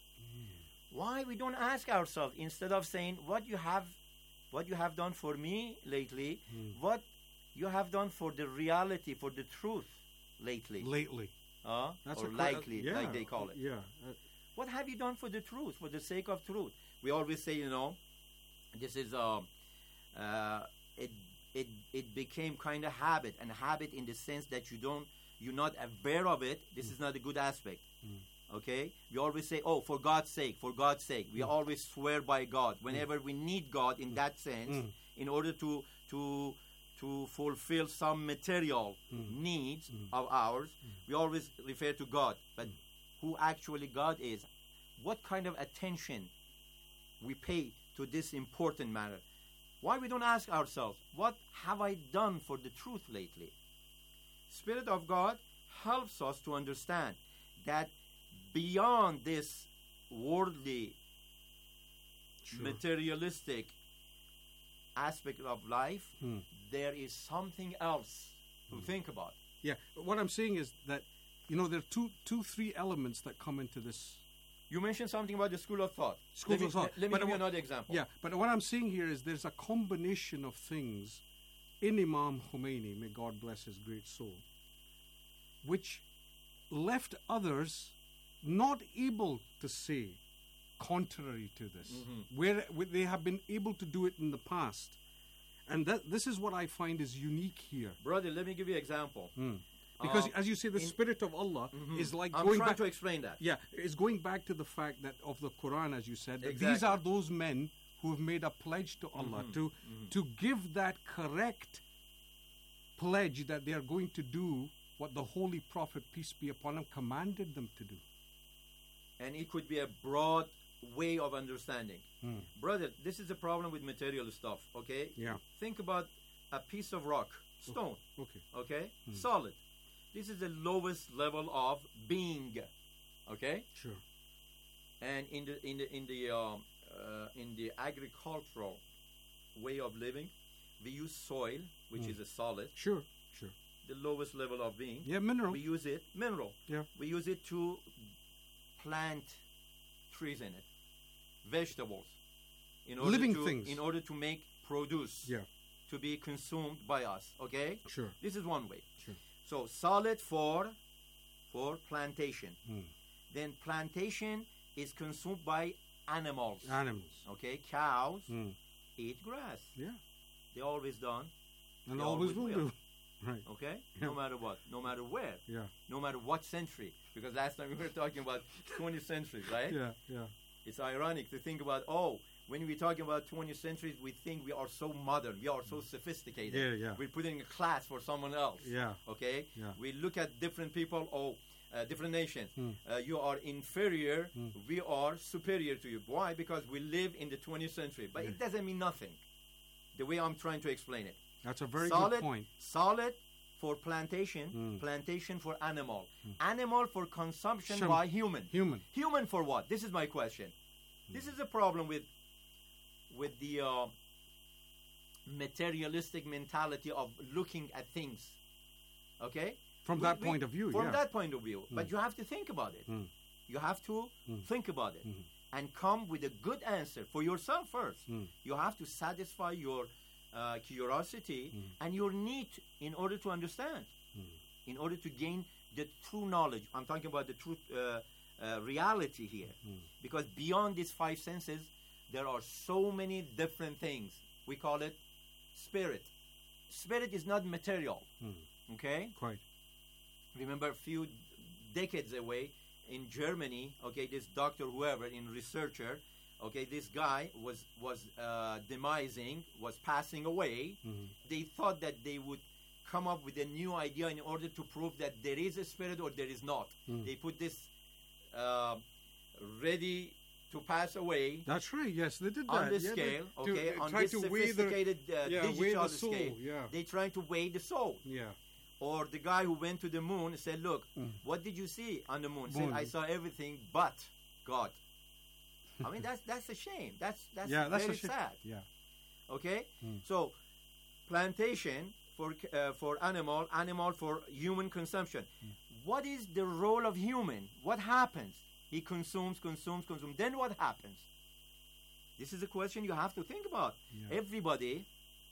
[SPEAKER 1] Why we don't ask ourselves, instead of saying what you have, what you have done for me lately,
[SPEAKER 20] Mm.
[SPEAKER 1] what you have done for the reality, for the truth lately?
[SPEAKER 20] Lately.
[SPEAKER 1] Uh,
[SPEAKER 20] That's
[SPEAKER 1] or
[SPEAKER 20] a que- uh,
[SPEAKER 1] likely,
[SPEAKER 20] yeah,
[SPEAKER 1] like they call it.
[SPEAKER 20] Yeah. Uh,
[SPEAKER 1] What have you done for the truth, for the sake of truth? We always say, you know, this is um, uh, it it it became kind of habit, and habit in the sense that you don't, you're not aware of it. This is not a good aspect. Okay, we always say, oh, for God's sake, for God's sake. We always swear by God whenever we need God in that sense,
[SPEAKER 20] Mm.
[SPEAKER 1] in order to to to fulfill some material needs of ours. We always refer to God, but who actually God is, what kind of attention we pay to this important matter. Why we don't ask ourselves, what have I done for the truth lately? Spirit of God helps us to understand that beyond this worldly,
[SPEAKER 20] Sure.
[SPEAKER 1] materialistic aspect of life,
[SPEAKER 20] Hmm.
[SPEAKER 1] there is something else to think about.
[SPEAKER 20] Yeah. What I'm saying is that, you know, there are two, two, three elements that come into this.
[SPEAKER 1] You mentioned something about the school of thought.
[SPEAKER 20] School
[SPEAKER 1] let me,
[SPEAKER 20] of thought.
[SPEAKER 1] Let me
[SPEAKER 20] But
[SPEAKER 1] give you
[SPEAKER 20] what-
[SPEAKER 1] another example.
[SPEAKER 20] Yeah, but what I'm saying here is there's a combination of things in Imam Khomeini, may God bless his great soul, which left others not able to say contrary to this,
[SPEAKER 1] Mhm.
[SPEAKER 20] where, where they have been able to do it in the past. And that this is what I find is unique here.
[SPEAKER 1] Brother, let me give you an example.
[SPEAKER 20] Mm. Because,
[SPEAKER 1] Um,
[SPEAKER 20] as you say, the
[SPEAKER 1] in-
[SPEAKER 20] Spirit of Allah
[SPEAKER 1] Mhm.
[SPEAKER 20] is like
[SPEAKER 1] I'm
[SPEAKER 20] going
[SPEAKER 1] trying
[SPEAKER 20] back
[SPEAKER 1] to explain that.
[SPEAKER 20] Yeah, it's going back to the fact that of the Quran, as you said, that these
[SPEAKER 1] Exactly.
[SPEAKER 20] are those men who have made a pledge to Allah
[SPEAKER 1] Mhm.
[SPEAKER 20] to
[SPEAKER 1] Mhm.
[SPEAKER 20] to give that correct pledge that they are going to do what the Holy Prophet, peace be upon him, commanded them to do.
[SPEAKER 1] And it could be a broad way of understanding.
[SPEAKER 20] Mm.
[SPEAKER 1] Brother, this is the problem with material stuff, okay?
[SPEAKER 20] Yeah.
[SPEAKER 1] Think about a piece of rock, stone,
[SPEAKER 20] Okay.
[SPEAKER 1] okay?
[SPEAKER 20] Mm.
[SPEAKER 1] Solid. This is the lowest level of being, okay?
[SPEAKER 20] Sure.
[SPEAKER 1] And in the in the in the um, uh, in the agricultural way of living, we use soil, which
[SPEAKER 20] Mm.
[SPEAKER 1] is a solid,
[SPEAKER 20] Sure. Sure.
[SPEAKER 1] the lowest level of being.
[SPEAKER 20] Yeah, mineral.
[SPEAKER 1] We use it, mineral.
[SPEAKER 20] Yeah.
[SPEAKER 1] We use it to plant trees in it, vegetables, in order
[SPEAKER 20] Living
[SPEAKER 1] to,
[SPEAKER 20] things.
[SPEAKER 1] in order to make produce,
[SPEAKER 20] Yeah.
[SPEAKER 1] to be consumed by us. Okay.
[SPEAKER 20] Sure.
[SPEAKER 1] This is one way.
[SPEAKER 20] Sure.
[SPEAKER 1] So solid for for plantation.
[SPEAKER 20] Mm.
[SPEAKER 1] Then plantation is consumed by animals.
[SPEAKER 20] Animals.
[SPEAKER 1] Okay, cows
[SPEAKER 20] Mm.
[SPEAKER 1] eat grass.
[SPEAKER 20] Yeah.
[SPEAKER 1] They always done.
[SPEAKER 20] And
[SPEAKER 1] They
[SPEAKER 20] always will do. Right.
[SPEAKER 1] Okay,
[SPEAKER 20] Yeah.
[SPEAKER 1] no matter what, no matter where,
[SPEAKER 20] Yeah.
[SPEAKER 1] no matter what century. Because last time we were talking about twentieth century, right?
[SPEAKER 20] Yeah. Yeah.
[SPEAKER 1] It's ironic to think about, oh, when we're talking about twentieth centuries, we think we are so modern, we are so sophisticated.
[SPEAKER 20] Yeah, yeah.
[SPEAKER 1] We're putting a class for someone else.
[SPEAKER 20] Yeah.
[SPEAKER 1] Okay?
[SPEAKER 20] Yeah.
[SPEAKER 1] We look at different people, oh, uh, different nations.
[SPEAKER 20] Hmm.
[SPEAKER 1] Uh, you are inferior,
[SPEAKER 20] Hmm.
[SPEAKER 1] we are superior to you. Why? Because we live in the twentieth century. But it doesn't mean nothing, the way I'm trying to explain it.
[SPEAKER 20] That's a very
[SPEAKER 1] solid,
[SPEAKER 20] good point.
[SPEAKER 1] Solid for plantation,
[SPEAKER 20] Mm.
[SPEAKER 1] plantation for animal. Animal for consumption
[SPEAKER 20] Shum-
[SPEAKER 1] by human.
[SPEAKER 20] Human.
[SPEAKER 1] Human for what? This is my question. This is the problem with with the uh, materialistic mentality of looking at things. Okay?
[SPEAKER 20] From
[SPEAKER 1] We-
[SPEAKER 20] that
[SPEAKER 1] we-
[SPEAKER 20] point of view,
[SPEAKER 1] From
[SPEAKER 20] yeah.
[SPEAKER 1] that point of view. But
[SPEAKER 20] Mm.
[SPEAKER 1] you have to think about it.
[SPEAKER 20] Mm.
[SPEAKER 1] You have to
[SPEAKER 20] Mm.
[SPEAKER 1] think about it
[SPEAKER 20] Mhm.
[SPEAKER 1] and come with a good answer for yourself first.
[SPEAKER 20] Mm.
[SPEAKER 1] You have to satisfy your uh, curiosity
[SPEAKER 20] Mm.
[SPEAKER 1] and your need in order to understand,
[SPEAKER 20] Mm.
[SPEAKER 1] in order to gain the true knowledge. I'm talking about the true uh, uh, reality here.
[SPEAKER 20] Mm.
[SPEAKER 1] Because beyond these five senses, there are so many different things. We call it spirit. Spirit is not material.
[SPEAKER 20] Mm.
[SPEAKER 1] Okay?
[SPEAKER 20] Quite.
[SPEAKER 1] Remember a few decades away in Germany, okay, this doctor, whoever, in researcher, okay, this guy was was uh, demising, was passing away.
[SPEAKER 20] Mhm.
[SPEAKER 1] They thought that they would come up with a new idea in order to prove that there is a spirit or there is not.
[SPEAKER 20] Mm.
[SPEAKER 1] They put this uh, ready to pass away
[SPEAKER 20] That's right. Yes, they did that.
[SPEAKER 1] on the
[SPEAKER 20] Yeah, they-
[SPEAKER 1] scale,
[SPEAKER 20] to,
[SPEAKER 1] okay,
[SPEAKER 20] uh,
[SPEAKER 1] on
[SPEAKER 20] try
[SPEAKER 1] this
[SPEAKER 20] to weigh the-
[SPEAKER 1] sophisticated uh,
[SPEAKER 20] yeah, weigh
[SPEAKER 1] digital
[SPEAKER 20] the soul,
[SPEAKER 1] scale.
[SPEAKER 20] yeah.
[SPEAKER 1] They trying to weigh the soul.
[SPEAKER 20] Yeah.
[SPEAKER 1] Or the guy who went to the moon said, "Look,
[SPEAKER 20] Mm.
[SPEAKER 1] what did you see on the moon?"
[SPEAKER 20] Moon.
[SPEAKER 1] Said, "I saw everything but God." I mean, that's that's a shame. That's that's
[SPEAKER 20] Yeah, that's a
[SPEAKER 1] very
[SPEAKER 20] shame.
[SPEAKER 1] sad.
[SPEAKER 20] Yeah.
[SPEAKER 1] Okay,
[SPEAKER 20] Mm.
[SPEAKER 1] so plantation for uh, for animal, animal for human consumption.
[SPEAKER 20] Mm.
[SPEAKER 1] What is the role of human? What happens? He consumes, consumes, consumes. Then what happens? This is a question you have to think about.
[SPEAKER 20] Yeah.
[SPEAKER 1] Everybody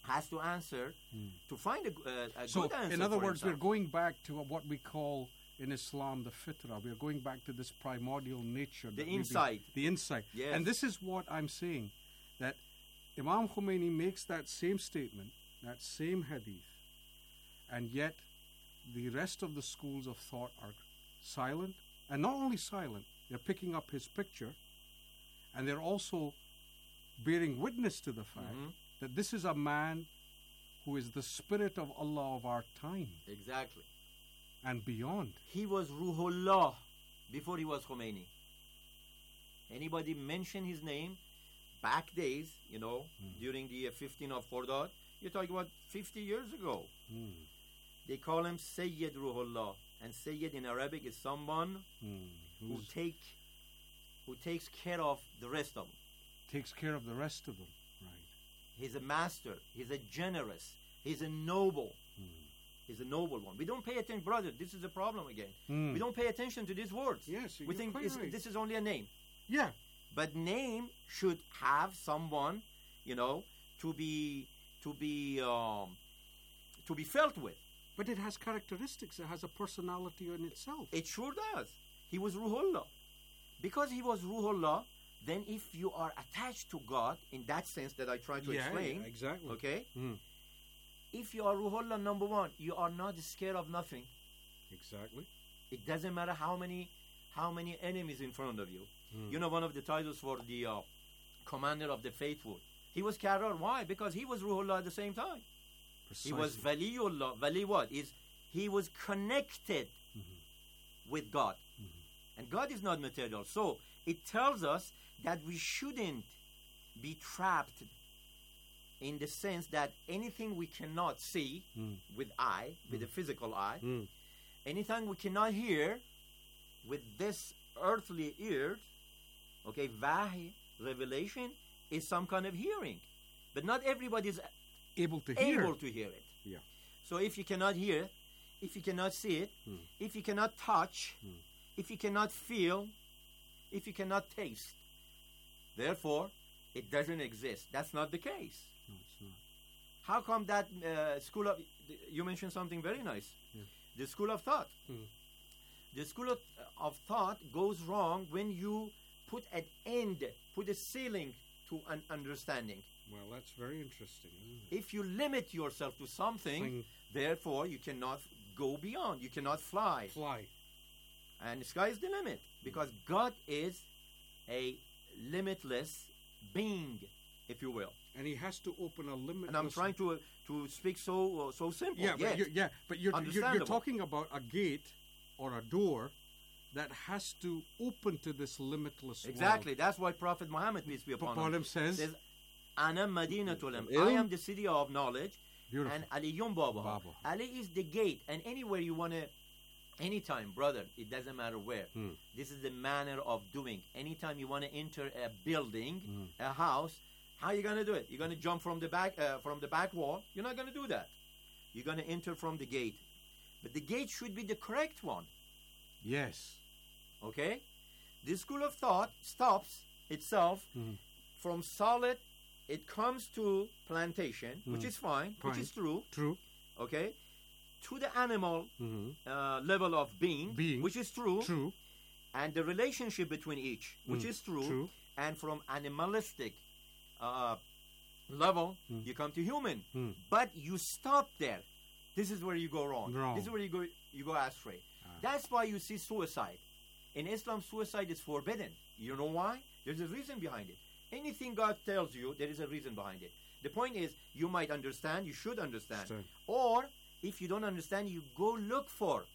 [SPEAKER 1] has to answer to find a, g- uh, a
[SPEAKER 20] So,
[SPEAKER 1] good answer.
[SPEAKER 20] in other
[SPEAKER 1] for
[SPEAKER 20] words,
[SPEAKER 1] himself.
[SPEAKER 20] we're going back to what we call in Islam the fitrah. We're going back to this primordial nature.
[SPEAKER 1] The
[SPEAKER 20] that we be-
[SPEAKER 1] insight.
[SPEAKER 20] The insight.
[SPEAKER 1] Yes.
[SPEAKER 20] And this is what I'm saying, that Imam Khomeini makes that same statement, that same hadith, and yet the rest of the schools of thought are silent, and not only silent, they're picking up his picture, and they're also bearing witness to the fact
[SPEAKER 1] Mhm.
[SPEAKER 20] that this is a man who is the spirit of Allah of our time
[SPEAKER 1] Exactly.
[SPEAKER 20] and beyond.
[SPEAKER 1] He was Ruhullah before he was Khomeini. Anybody mention his name back days, you know, during the uh, fifteenth of Khordad, you're talking about fifty years ago. They call him Sayyid Ruhullah. And Sayyid in Arabic is someone who
[SPEAKER 20] Who's-
[SPEAKER 1] take who takes care of the rest of them.
[SPEAKER 20] Takes care of the rest of them.
[SPEAKER 1] He's a master. He's a generous. He's a noble. He's a noble one. We don't pay attention, brother. This is a problem again.
[SPEAKER 20] Hmm.
[SPEAKER 1] We don't pay attention to these words.
[SPEAKER 20] Yes,
[SPEAKER 1] we
[SPEAKER 20] you're
[SPEAKER 1] think
[SPEAKER 20] quite
[SPEAKER 1] it's-
[SPEAKER 20] right.
[SPEAKER 1] this is only a name.
[SPEAKER 20] Yeah.
[SPEAKER 1] But name should have someone, you know, to be to be um, to be felt with.
[SPEAKER 20] But it has characteristics. It has a personality in itself.
[SPEAKER 1] It sure does. He was Ruhullah. Because he was Ruhullah, then if you are attached to God in that sense that I tried to
[SPEAKER 20] Yeah,
[SPEAKER 1] explain,
[SPEAKER 20] yeah, exactly.
[SPEAKER 1] okay?
[SPEAKER 20] Mm.
[SPEAKER 1] If you are Ruhullah, number one, you are not scared of nothing.
[SPEAKER 20] Exactly.
[SPEAKER 1] It doesn't matter how many how many enemies in front of you.
[SPEAKER 20] Mm.
[SPEAKER 1] You know, one of the titles for the uh, commander of the faithful. He was Karrar. Why? Because he was Ruhullah at the same time. He was Waliullah. Wali what? Is he was connected with God. And God is not material. So it tells us that we shouldn't be trapped in the sense that anything we cannot see
[SPEAKER 20] Mm.
[SPEAKER 1] with eye, with the physical eye,
[SPEAKER 20] Mm.
[SPEAKER 1] anything we cannot hear with this earthly ears, okay, vahy, revelation, is some kind of hearing. But not everybody is
[SPEAKER 20] able to hear.
[SPEAKER 1] able to hear it.
[SPEAKER 20] Yeah.
[SPEAKER 1] So if you cannot hear, if you cannot see it,
[SPEAKER 20] Mm.
[SPEAKER 1] if you cannot touch,
[SPEAKER 20] Mm.
[SPEAKER 1] if you cannot feel, if you cannot taste, therefore, it doesn't exist. That's not the case.
[SPEAKER 20] No, it's not.
[SPEAKER 1] How come that uh, school of, you mentioned something very nice,
[SPEAKER 20] Yeah.
[SPEAKER 1] the school of thought.
[SPEAKER 20] Mm.
[SPEAKER 1] The school of, of thought goes wrong when you put an end, put a ceiling to an understanding.
[SPEAKER 20] Well, that's very interesting, isn't it?
[SPEAKER 1] If you limit yourself to something,
[SPEAKER 20] Thing.
[SPEAKER 1] therefore you cannot go beyond. You cannot fly.
[SPEAKER 20] Fly.
[SPEAKER 1] And the sky is the limit because God is a limitless being, if you will.
[SPEAKER 20] And he has to open a limit.
[SPEAKER 1] And I'm trying to uh, to speak so uh, so simple.
[SPEAKER 20] Yeah,
[SPEAKER 1] yet
[SPEAKER 20] but you're, yeah, but you're, you're you're
[SPEAKER 1] understandable.
[SPEAKER 20] talking about a gate or a door that has to open to this limitless
[SPEAKER 1] Exactly.
[SPEAKER 20] world.
[SPEAKER 1] That's why Prophet Muhammad, peace be upon
[SPEAKER 20] Upon
[SPEAKER 1] him,
[SPEAKER 20] him says,
[SPEAKER 1] says, "Ana Madinatul Ilm."
[SPEAKER 20] Ilm.
[SPEAKER 1] I am the city of knowledge.
[SPEAKER 20] Beautiful.
[SPEAKER 1] And Aliyun Baba.
[SPEAKER 20] Baba.
[SPEAKER 1] Ali is the gate. And anywhere you want to, anytime, brother, it doesn't matter where.
[SPEAKER 20] Hmm.
[SPEAKER 1] This is the manner of doing. Anytime you want to enter a building,
[SPEAKER 20] Hmm.
[SPEAKER 1] a house, how are you going to do it? You're going to jump from the back uh, from the back wall? You're not going to do that. You're going to enter from the gate. But the gate should be the correct one.
[SPEAKER 20] Yes.
[SPEAKER 1] Okay? The school of thought stops itself
[SPEAKER 20] Mhm.
[SPEAKER 1] from solid, it comes to plantation, which
[SPEAKER 20] Mhm.
[SPEAKER 1] is fine, which
[SPEAKER 20] Fine.
[SPEAKER 1] is true.
[SPEAKER 20] True.
[SPEAKER 1] Okay? To the animal
[SPEAKER 20] Mhm.
[SPEAKER 1] uh, level of being,
[SPEAKER 20] Being.
[SPEAKER 1] which is true.
[SPEAKER 20] True.
[SPEAKER 1] And the relationship between each, which
[SPEAKER 20] Mm.
[SPEAKER 1] is true.
[SPEAKER 20] True.
[SPEAKER 1] And from animalistic uh, level,
[SPEAKER 20] Mm.
[SPEAKER 1] you come to human.
[SPEAKER 20] Mm.
[SPEAKER 1] But you stop there. This is where you go wrong.
[SPEAKER 20] Wrong.
[SPEAKER 1] This is where you go you go astray.
[SPEAKER 20] Ah.
[SPEAKER 1] That's why you see suicide. In Islam, suicide is forbidden. You know why? There's a reason behind it. Anything God tells you, there is a reason behind it. The point is, you might understand, you should understand.
[SPEAKER 20] Sure.
[SPEAKER 1] Or, if you don't understand, you go look for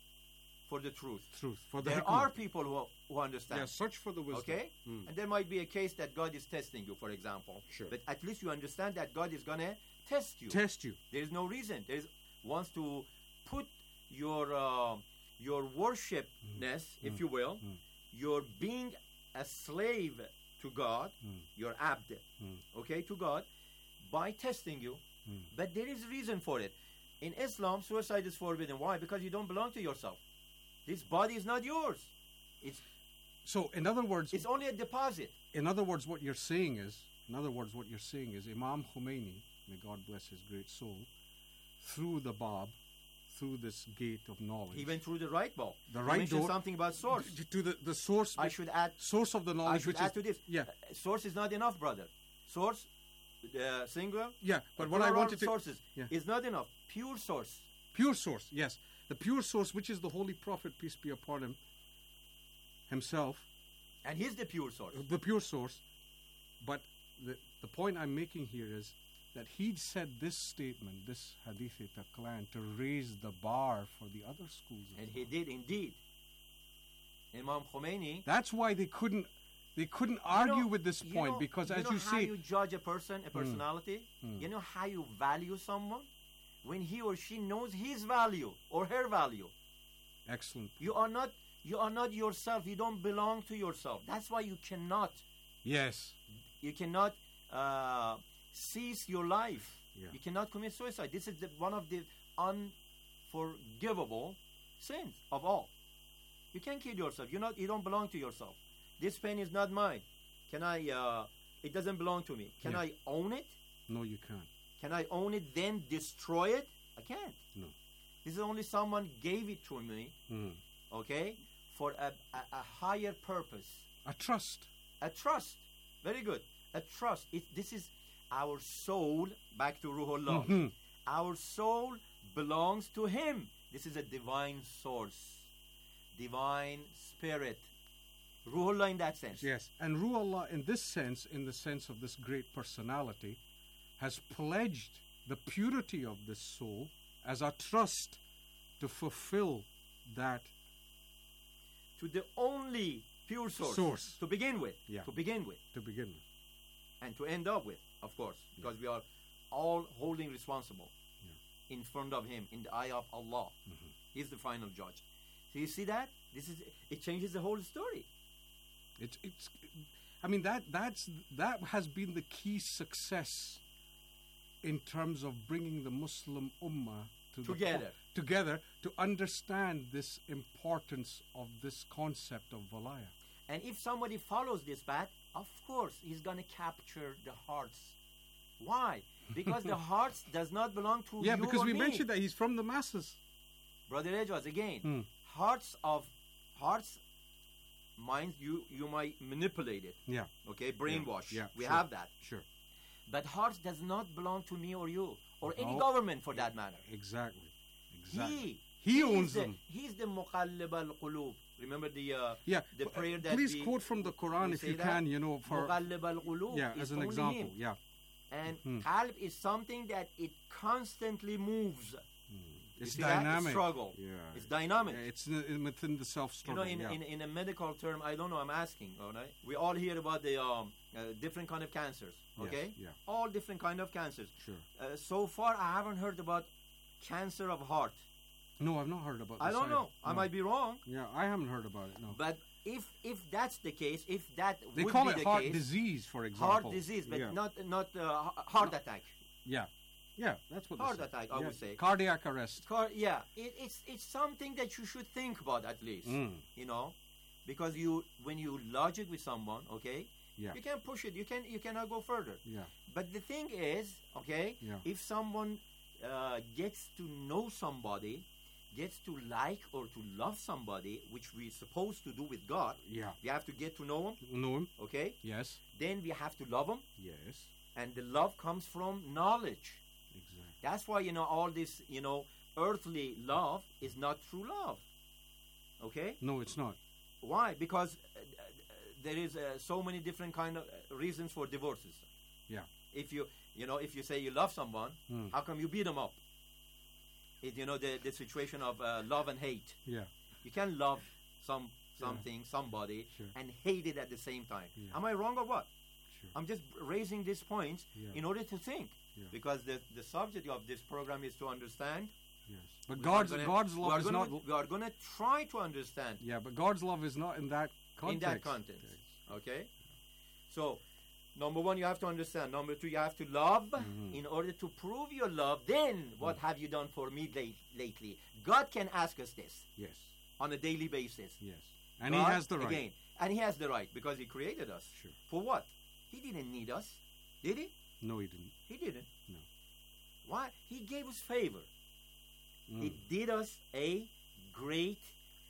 [SPEAKER 1] for the truth.
[SPEAKER 20] Truth. For the
[SPEAKER 1] There
[SPEAKER 20] hikmah.
[SPEAKER 1] are people who, who understand.
[SPEAKER 20] Yeah, search for the wisdom.
[SPEAKER 1] Okay?
[SPEAKER 20] Mm.
[SPEAKER 1] And there might be a case that God is testing you, for example.
[SPEAKER 20] Sure.
[SPEAKER 1] But at least you understand that God is going to test you.
[SPEAKER 20] Test you.
[SPEAKER 1] There is no reason. There is wants to put your uh, your worshipness, if
[SPEAKER 20] Mm.
[SPEAKER 1] you will,
[SPEAKER 20] Mm.
[SPEAKER 1] your being a slave to God,
[SPEAKER 20] Mm.
[SPEAKER 1] your abd,
[SPEAKER 20] Mm.
[SPEAKER 1] okay, to God, by testing you.
[SPEAKER 20] Mm.
[SPEAKER 1] But there is reason for it. In Islam, suicide is forbidden. Why? Because you don't belong to yourself. This body is not yours. It's
[SPEAKER 20] So, in other words,
[SPEAKER 1] it's only a deposit.
[SPEAKER 20] in other words, what you're saying is, in other words, what you're saying is, Imam Khomeini may God bless his great soul, through the Bab, through this gate of knowledge.
[SPEAKER 1] He went through the right Bab.
[SPEAKER 20] The
[SPEAKER 1] He
[SPEAKER 20] right
[SPEAKER 1] mentioned
[SPEAKER 20] door.
[SPEAKER 1] something about source.
[SPEAKER 20] To, to the, the source.
[SPEAKER 1] I should add.
[SPEAKER 20] Source of the
[SPEAKER 1] I
[SPEAKER 20] knowledge,
[SPEAKER 1] should
[SPEAKER 20] which
[SPEAKER 1] add
[SPEAKER 20] is
[SPEAKER 1] to this.
[SPEAKER 20] yeah,
[SPEAKER 1] Uh, source is not enough, brother. Source, uh, singular.
[SPEAKER 20] yeah. But
[SPEAKER 1] uh,
[SPEAKER 20] what I
[SPEAKER 1] plural
[SPEAKER 20] wanted to
[SPEAKER 1] sources
[SPEAKER 20] yeah.
[SPEAKER 1] is not enough. Pure source.
[SPEAKER 20] Pure source, yes. The pure source, which is the Holy Prophet, peace be upon him, himself.
[SPEAKER 1] And he's the pure source.
[SPEAKER 20] The pure source. But the, the point I'm making here is that he'd said this statement, this hadith taqlan, to raise the bar for the other schools. of
[SPEAKER 1] And
[SPEAKER 20] thought.
[SPEAKER 1] he did indeed. Imam Khomeini.
[SPEAKER 20] That's why they couldn't they couldn't argue
[SPEAKER 1] You know-
[SPEAKER 20] with this
[SPEAKER 1] you
[SPEAKER 20] point,
[SPEAKER 1] know-
[SPEAKER 20] because
[SPEAKER 1] you
[SPEAKER 20] as
[SPEAKER 1] know
[SPEAKER 20] you
[SPEAKER 1] how
[SPEAKER 20] say,
[SPEAKER 1] you judge a person, a personality.
[SPEAKER 20] Mm.
[SPEAKER 1] You know how you value someone when he or she knows his value or her value.
[SPEAKER 20] excellent.
[SPEAKER 1] You are not. You are not yourself. You don't belong to yourself. That's why you cannot.
[SPEAKER 20] Yes.
[SPEAKER 1] You cannot uh, cease your life.
[SPEAKER 20] Yeah.
[SPEAKER 1] You cannot commit suicide. This is the, one of the unforgivable sins of all. You can't kill yourself. You're not. You don't belong to yourself. This pen is not mine. Can I? Uh, it doesn't belong to me. Can
[SPEAKER 20] Yeah.
[SPEAKER 1] I own it?
[SPEAKER 20] No, you can't.
[SPEAKER 1] Can I own it then destroy it? I can't.
[SPEAKER 20] No.
[SPEAKER 1] This is only someone gave it to me.
[SPEAKER 20] Mm.
[SPEAKER 1] Okay, for a, a, a higher purpose.
[SPEAKER 20] A trust.
[SPEAKER 1] A trust. Very good. A trust. It, this is our soul. Back to Ruhullah.
[SPEAKER 20] Mhm.
[SPEAKER 1] Our soul belongs to Him. This is a divine source, divine spirit. Ruhullah in that sense.
[SPEAKER 20] Yes. And Ruhollah, in this sense, in the sense of this great personality, has pledged the purity of this soul as a trust to fulfill that
[SPEAKER 1] To the only pure source,
[SPEAKER 20] Source.
[SPEAKER 1] to begin with.
[SPEAKER 20] Yeah.
[SPEAKER 1] To begin with.
[SPEAKER 20] to begin with.
[SPEAKER 1] And to end up with, of course, because we are all holding responsible in front of Him, in the eye of Allah.
[SPEAKER 20] Mhm.
[SPEAKER 1] He's the final judge. So you see that? This is it changes the whole story.
[SPEAKER 20] It's it's. I mean that that's that has been the key success in terms of bringing the Muslim Ummah to the
[SPEAKER 1] Together.
[SPEAKER 20] po- together to understand this importance of this concept of Valaya.
[SPEAKER 1] And if somebody follows this path, of course, he's going to capture the hearts. Why? Because the hearts does not belong to
[SPEAKER 20] Yeah,
[SPEAKER 1] you
[SPEAKER 20] because
[SPEAKER 1] or
[SPEAKER 20] we
[SPEAKER 1] me.
[SPEAKER 20] mentioned that he's from the masses.
[SPEAKER 1] Brother Ejaz, again,
[SPEAKER 20] Hmm.
[SPEAKER 1] hearts of hearts, minds, you you might manipulate it.
[SPEAKER 20] Yeah.
[SPEAKER 1] Okay, brainwash.
[SPEAKER 20] Yeah,
[SPEAKER 1] we
[SPEAKER 20] sure.
[SPEAKER 1] have that.
[SPEAKER 20] Sure.
[SPEAKER 1] But hearts does not belong to me or you or any
[SPEAKER 20] No.
[SPEAKER 1] government for that matter.
[SPEAKER 20] Exactly. Exactly.
[SPEAKER 1] He
[SPEAKER 20] He
[SPEAKER 1] is
[SPEAKER 20] owns
[SPEAKER 1] the,
[SPEAKER 20] them.
[SPEAKER 1] He's the muqallib al-qulub. Remember the uh,
[SPEAKER 20] Yeah.
[SPEAKER 1] the
[SPEAKER 20] p-
[SPEAKER 1] prayer that
[SPEAKER 20] Please
[SPEAKER 1] we,
[SPEAKER 20] quote from the Quran
[SPEAKER 1] we
[SPEAKER 20] if
[SPEAKER 1] say
[SPEAKER 20] you
[SPEAKER 1] that?
[SPEAKER 20] can. You know, for
[SPEAKER 1] Muqallib al-qulub
[SPEAKER 20] yeah,
[SPEAKER 1] is
[SPEAKER 20] as an
[SPEAKER 1] only
[SPEAKER 20] example.
[SPEAKER 1] him.
[SPEAKER 20] Yeah.
[SPEAKER 1] And
[SPEAKER 20] Mhm.
[SPEAKER 1] qalb is something that it constantly moves. You
[SPEAKER 20] It's
[SPEAKER 1] see that? It's
[SPEAKER 20] dynamic.
[SPEAKER 1] struggle.
[SPEAKER 20] Yeah.
[SPEAKER 1] It's dynamic.
[SPEAKER 20] Yeah, it's in, in- within the self
[SPEAKER 1] You
[SPEAKER 20] struggle.
[SPEAKER 1] know, in,
[SPEAKER 20] yeah.
[SPEAKER 1] in, in a medical term, I don't know, I'm asking, all right? We all hear about the um, uh, different kind of cancers,
[SPEAKER 20] Yes,
[SPEAKER 1] okay?
[SPEAKER 20] yeah.
[SPEAKER 1] All different kind of cancers.
[SPEAKER 20] Sure.
[SPEAKER 1] Uh, so far, I haven't heard about cancer of heart.
[SPEAKER 20] No, I've not heard about.
[SPEAKER 1] I
[SPEAKER 20] this
[SPEAKER 1] don't
[SPEAKER 20] either.
[SPEAKER 1] know. I
[SPEAKER 20] No.
[SPEAKER 1] might be wrong.
[SPEAKER 20] Yeah, I haven't heard about it. No.
[SPEAKER 1] But if if that's the case, if that
[SPEAKER 20] They
[SPEAKER 1] would
[SPEAKER 20] call
[SPEAKER 1] be
[SPEAKER 20] it
[SPEAKER 1] the
[SPEAKER 20] heart
[SPEAKER 1] case,
[SPEAKER 20] disease, for example.
[SPEAKER 1] heart disease, but
[SPEAKER 20] Yeah.
[SPEAKER 1] not not uh, h- heart attack.
[SPEAKER 20] Yeah. Yeah, that's what they
[SPEAKER 1] Heart
[SPEAKER 20] say.
[SPEAKER 1] attack, I
[SPEAKER 20] Yeah.
[SPEAKER 1] would say.
[SPEAKER 20] Cardiac arrest.
[SPEAKER 1] Car- yeah, it, it's it's something that you should think about at least.
[SPEAKER 20] Mm.
[SPEAKER 1] You know, because you when you logic with someone, okay,
[SPEAKER 20] Yeah.
[SPEAKER 1] you can push it. You can you cannot go further.
[SPEAKER 20] Yeah.
[SPEAKER 1] But the thing is, okay,
[SPEAKER 20] Yeah.
[SPEAKER 1] if someone uh, gets to know somebody, gets to like or to love somebody, which we're supposed to do with God,
[SPEAKER 20] Yeah.
[SPEAKER 1] we have to get to know him,
[SPEAKER 20] Know him?
[SPEAKER 1] okay?
[SPEAKER 20] Yes.
[SPEAKER 1] Then we have to love him,
[SPEAKER 20] Yes.
[SPEAKER 1] and the love comes from knowledge.
[SPEAKER 20] Exactly.
[SPEAKER 1] That's why, you know, all this, you know, earthly love is not true love. Okay?
[SPEAKER 20] No, it's not.
[SPEAKER 1] Why? Because uh, uh, there is uh, so many different kind of uh, reasons for divorces.
[SPEAKER 20] Yeah.
[SPEAKER 1] If you, you know, if you say you love someone,
[SPEAKER 20] Hmm.
[SPEAKER 1] how come you beat them up? It, you know, the, the situation of uh, love and hate.
[SPEAKER 20] Yeah.
[SPEAKER 1] You can love some
[SPEAKER 20] Yeah.
[SPEAKER 1] something, somebody,
[SPEAKER 20] Sure.
[SPEAKER 1] and hate it at the same time.
[SPEAKER 20] Yeah.
[SPEAKER 1] Am I wrong or what?
[SPEAKER 20] Sure.
[SPEAKER 1] I'm just raising these points
[SPEAKER 20] Yeah.
[SPEAKER 1] in order to think.
[SPEAKER 20] Yeah.
[SPEAKER 1] Because the, the subject of this program is to understand.
[SPEAKER 20] Yes. But
[SPEAKER 1] We
[SPEAKER 20] God's
[SPEAKER 1] are gonna-
[SPEAKER 20] God's
[SPEAKER 1] we
[SPEAKER 20] love
[SPEAKER 1] are
[SPEAKER 20] is
[SPEAKER 1] gonna,
[SPEAKER 20] not.
[SPEAKER 1] We are going to try to understand
[SPEAKER 20] Yeah, but God's love is not in that context.
[SPEAKER 1] in that context. Okay? So, number one, you have to understand. Number two, you have to love.
[SPEAKER 20] Mhm.
[SPEAKER 1] In order to prove your love, then what have you done for me late, lately? God can ask us this
[SPEAKER 20] Yes.
[SPEAKER 1] on a daily basis.
[SPEAKER 20] Yes. And
[SPEAKER 1] God,
[SPEAKER 20] He has the right.
[SPEAKER 1] Again, and He has the right because He created us.
[SPEAKER 20] Sure.
[SPEAKER 1] For what? He didn't need us. Did He?
[SPEAKER 20] No, He didn't.
[SPEAKER 1] He didn't.
[SPEAKER 20] No.
[SPEAKER 1] Why? He gave us favor.
[SPEAKER 20] Mm.
[SPEAKER 1] He did us a great,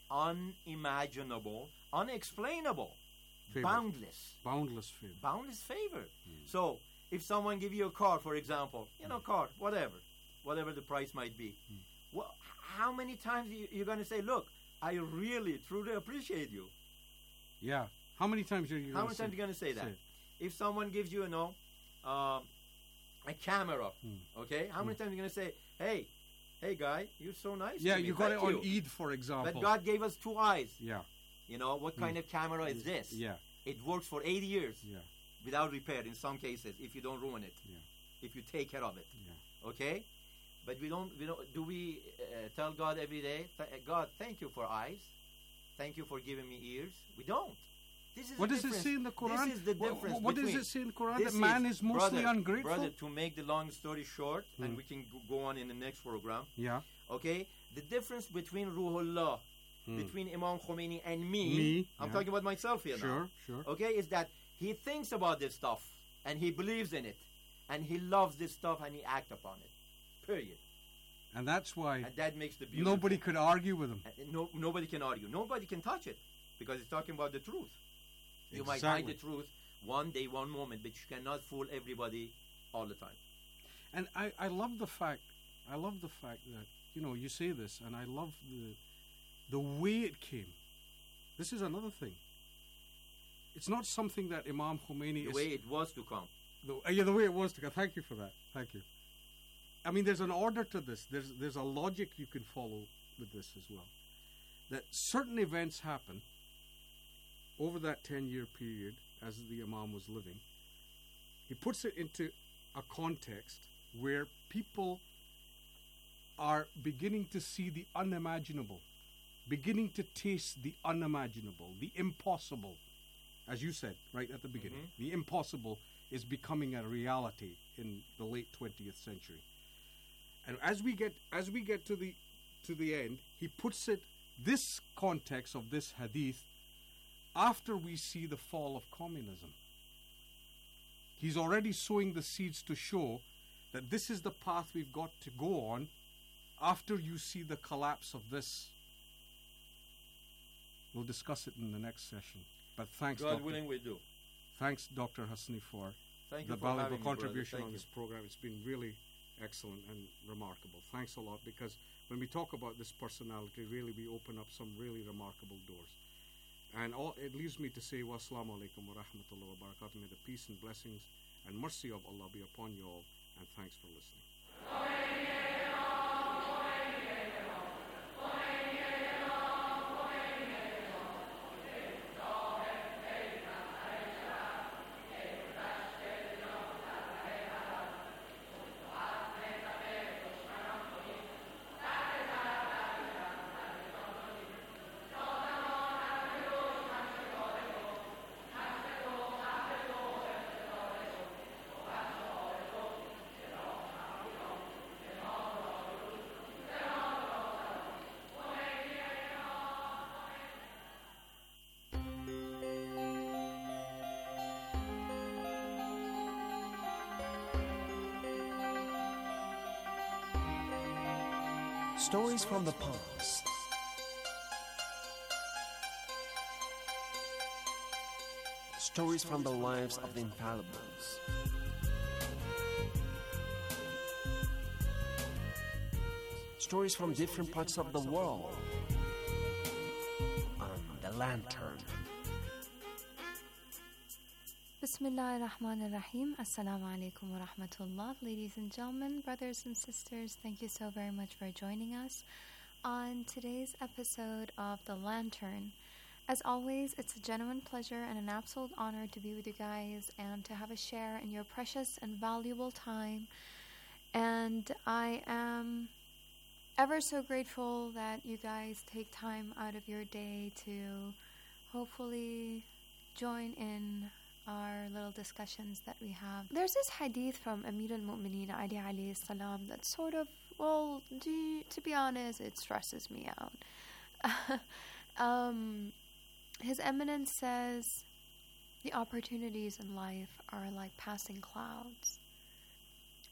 [SPEAKER 1] unimaginable, unexplainable,
[SPEAKER 20] Favor.
[SPEAKER 1] boundless,
[SPEAKER 20] Boundless favor.
[SPEAKER 1] boundless favor. So, if someone give you a car, for example, you know, car, whatever, whatever the price might be, well, how many times you, you're going to say, look, I really, truly appreciate you?
[SPEAKER 20] Yeah. How many times are you
[SPEAKER 1] How
[SPEAKER 20] going
[SPEAKER 1] many
[SPEAKER 20] to
[SPEAKER 1] times are you going to say that?
[SPEAKER 20] say it?
[SPEAKER 1] If someone gives you, you know, um, a camera,
[SPEAKER 20] Hmm.
[SPEAKER 1] okay, how many times are you going to say, hey, hey, guy, you're so nice
[SPEAKER 20] Yeah,
[SPEAKER 1] to me.
[SPEAKER 20] you got
[SPEAKER 1] Thank
[SPEAKER 20] it on
[SPEAKER 1] you.
[SPEAKER 20] Eid, for example.
[SPEAKER 1] But God gave us two eyes.
[SPEAKER 20] Yeah.
[SPEAKER 1] You know, what kind
[SPEAKER 20] Mm.
[SPEAKER 1] of camera is this?
[SPEAKER 20] Yeah.
[SPEAKER 1] It works for eighty years
[SPEAKER 20] Yeah.
[SPEAKER 1] without repair in some cases if you don't ruin it.
[SPEAKER 20] Yeah.
[SPEAKER 1] If you take care of it.
[SPEAKER 20] Yeah.
[SPEAKER 1] Okay? But we don't, we don't do we uh, tell God every day, Th- God, thank you for eyes. Thank you for giving me ears. We don't. This is
[SPEAKER 20] What
[SPEAKER 1] the
[SPEAKER 20] does it
[SPEAKER 1] difference.
[SPEAKER 20] say in the Quran?
[SPEAKER 1] This is the
[SPEAKER 20] Wha-
[SPEAKER 1] difference.
[SPEAKER 20] what does
[SPEAKER 1] between-
[SPEAKER 20] it say in the Quran?
[SPEAKER 1] This
[SPEAKER 20] That man is mostly
[SPEAKER 1] brother,
[SPEAKER 20] ungrateful?
[SPEAKER 1] Brother, to make the long story short, and
[SPEAKER 20] Hmm.
[SPEAKER 1] we can go- go on in the next program.
[SPEAKER 20] Yeah.
[SPEAKER 1] Okay? The difference between Ruhullah,
[SPEAKER 20] Hmm.
[SPEAKER 1] between Imam Khomeini and me,
[SPEAKER 20] Me,
[SPEAKER 1] I'm
[SPEAKER 20] yeah.
[SPEAKER 1] talking about myself here now.
[SPEAKER 20] Sure, sure.
[SPEAKER 1] Okay, is that he thinks about this stuff and he believes in it and he loves this stuff and he acts upon it. Period.
[SPEAKER 20] And that's why
[SPEAKER 1] And that makes the beautiful.
[SPEAKER 20] nobody could argue with him.
[SPEAKER 1] And no, nobody can argue. Nobody can touch it because it's talking about the truth. You might hide
[SPEAKER 20] Exactly.
[SPEAKER 1] the truth one day, one moment, but you cannot fool everybody all the time.
[SPEAKER 20] And I, I love the fact, I love the fact that, you know, you say this, and I love the, the way it came. This is another thing. It's not something that Imam Khomeini
[SPEAKER 1] The
[SPEAKER 20] is...
[SPEAKER 1] way it was to come.
[SPEAKER 20] The, uh, yeah, the way it was to go. Thank you for that. Thank you. I mean, there's an order to this. There's there's a logic you can follow with this as well. That certain events happen over that ten-year period as the Imam was living. He puts it into a context where people are beginning to see the unimaginable, beginning to taste the unimaginable, the impossible. As you said right at the beginning,
[SPEAKER 1] Mhm.
[SPEAKER 20] the impossible is becoming a reality in the late twentieth century. And as we get as we get to the to the end, he puts it this context of this hadith after we see the fall of communism. He's already sowing the seeds to show that this is the path we've got to go on after you see the collapse of this. We'll discuss it in the next session. But thanks,
[SPEAKER 1] God
[SPEAKER 20] Doctor
[SPEAKER 1] willing, we do.
[SPEAKER 20] Thanks, Doctor Hasni, for
[SPEAKER 1] Thank
[SPEAKER 20] the
[SPEAKER 1] you for
[SPEAKER 20] valuable
[SPEAKER 1] having me, brother.
[SPEAKER 20] contribution
[SPEAKER 1] Thank
[SPEAKER 20] on
[SPEAKER 1] you.
[SPEAKER 20] this program. It's been really excellent and remarkable. Thanks a lot, because when we talk about this personality, really we open up some really remarkable doors. And all, it leaves me to say, wassalamu alaikum wa rahmatullahi wa barakatuh. May the peace and blessings and mercy of Allah be upon you all, and thanks for listening.
[SPEAKER 2] Stories from the past. Stories from the lives of the infallibles. Stories from different parts of the world. On the Lantern.
[SPEAKER 22] Bismillah ar-Rahman ar-Rahim. Assalamu alaikum wa rahmatullah. Ladies and gentlemen, brothers and sisters, thank you so very much for joining us on today's episode of The Lantern. As always, it's a genuine pleasure and an absolute honor to be with you guys and to have a share in your precious and valuable time. And I am ever so grateful that you guys take time out of your day to hopefully join in our little discussions that we have. There's this hadith from Amir al-Mu'mineen Ali alayhi salam that sort of, well, do you, to be honest, it stresses me out. um, His Eminence says, the opportunities in life are like passing clouds.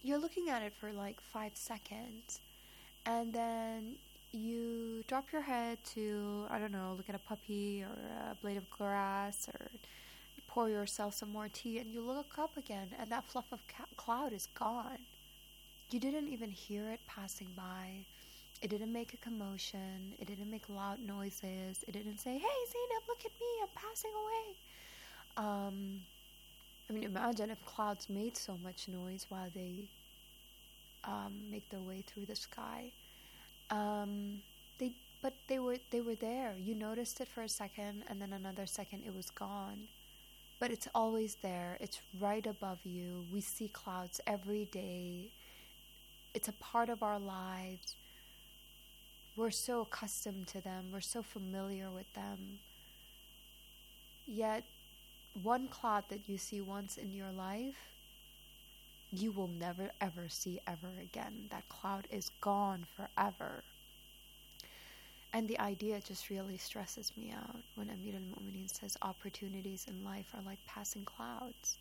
[SPEAKER 22] you're looking at it for like five seconds, and then you drop your head to, I don't know, look at a puppy or a blade of grass, or pour yourself some more tea, and you look up again, and that fluff of ca- cloud is gone. You didn't even hear it passing by. It didn't make a commotion. It didn't make loud noises. It didn't say, "Hey, Zainab, look at me, I'm passing away." Um, I mean, imagine if clouds made so much noise while they um, make their way through the sky. Um, they, but they were they were there. You noticed it for a second, and then another second it was gone. But it's always there. It's right above you. We see clouds every day. It's a part of our lives. We're so accustomed to them. We're so familiar with them. Yet, one cloud that you see once in your life, you will never ever see ever again. That cloud is gone forever. And the idea just really stresses me out when Amir al-Mu'mineen says opportunities in life are like passing clouds.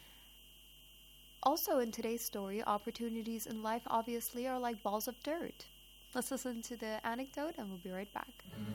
[SPEAKER 22] Also, in today's story, opportunities in life obviously are like balls of dirt. Let's listen to the anecdote and we'll be right back.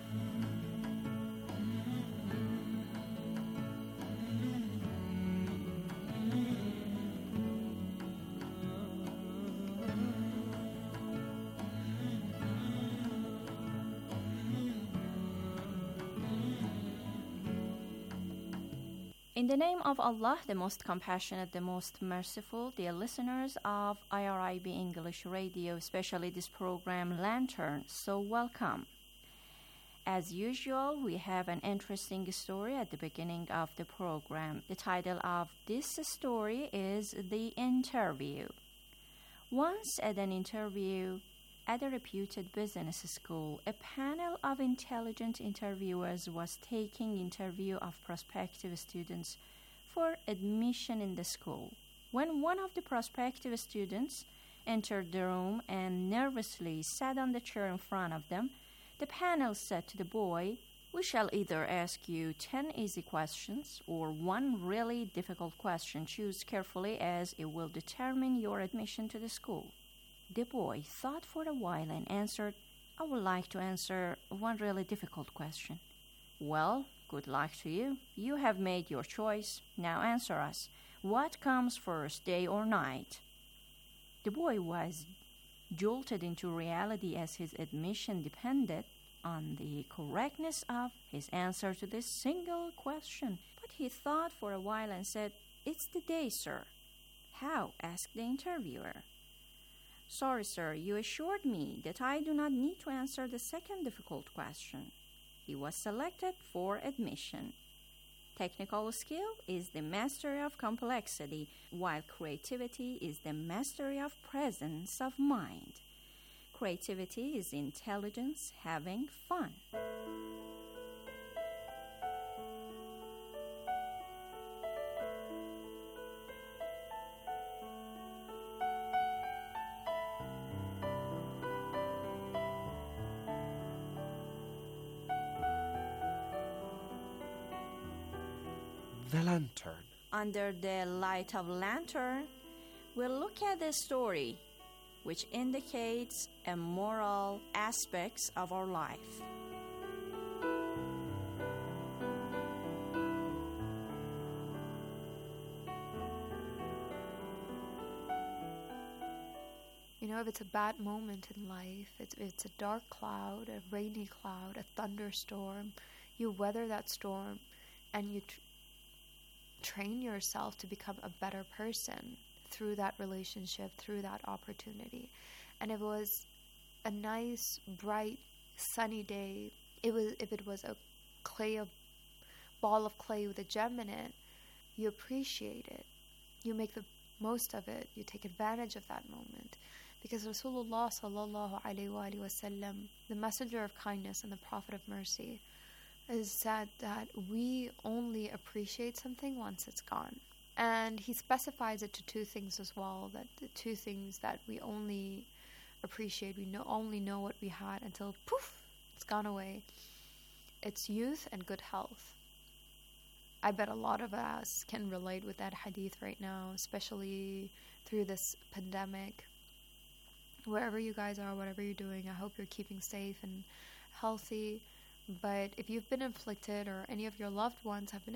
[SPEAKER 14] In the name of Allah, the most compassionate, the most merciful, dear listeners of I R I B English Radio, especially this program Lantern, so welcome. As usual, we have an interesting story at the beginning of the program. The title of this story is The Interview. Once at an interview at a reputed business school, a panel of intelligent interviewers was taking interview of prospective students for admission in the school. When one of the prospective students entered the room and nervously sat on the chair in front of them, the panel said to the boy, "We shall either ask you ten easy questions or one really difficult question. Choose carefully as it will determine your admission to the school." The boy thought for a while and answered, "I would like to answer one really difficult question." "Well, good luck to you. You have made your choice. Now answer us. What comes first, day or night?" The boy was jolted into reality as his admission depended on the correctness of his answer to this single question. But he thought for a while and said, "It's the day, sir." "How?" asked the interviewer. "Sorry, sir, you assured me that I do not need to answer the second difficult question." He was selected for admission. Technical skill is the mastery of complexity, while creativity is the mastery of presence of mind. Creativity is intelligence having fun.
[SPEAKER 2] The lantern.
[SPEAKER 14] Under the light of lantern, we'll look at the story which indicates a moral aspects of our life.
[SPEAKER 22] You know, if it's a bad moment in life, it's, it's a dark cloud, a rainy cloud, a thunderstorm, you weather that storm and you tr- train yourself to become a better person through that relationship, through that opportunity. And if it was a nice, bright, sunny day, it was if it was a clay of ball of clay with a gem in it, you appreciate it. You make the most of it. You take advantage of that moment. Because Rasulullah sallallahu alaihi wasallam, the messenger of kindness and the prophet of mercy, is said that we only appreciate something once it's gone. And he specifies it to two things as well, that the two things that we only appreciate, we know, only know what we had until poof, it's gone away. It's youth and good health. I bet a lot of us can relate with that hadith right now, especially through this pandemic. Wherever you guys are, whatever you're doing, I hope you're keeping safe and healthy. But if you've been inflicted or any of your loved ones have been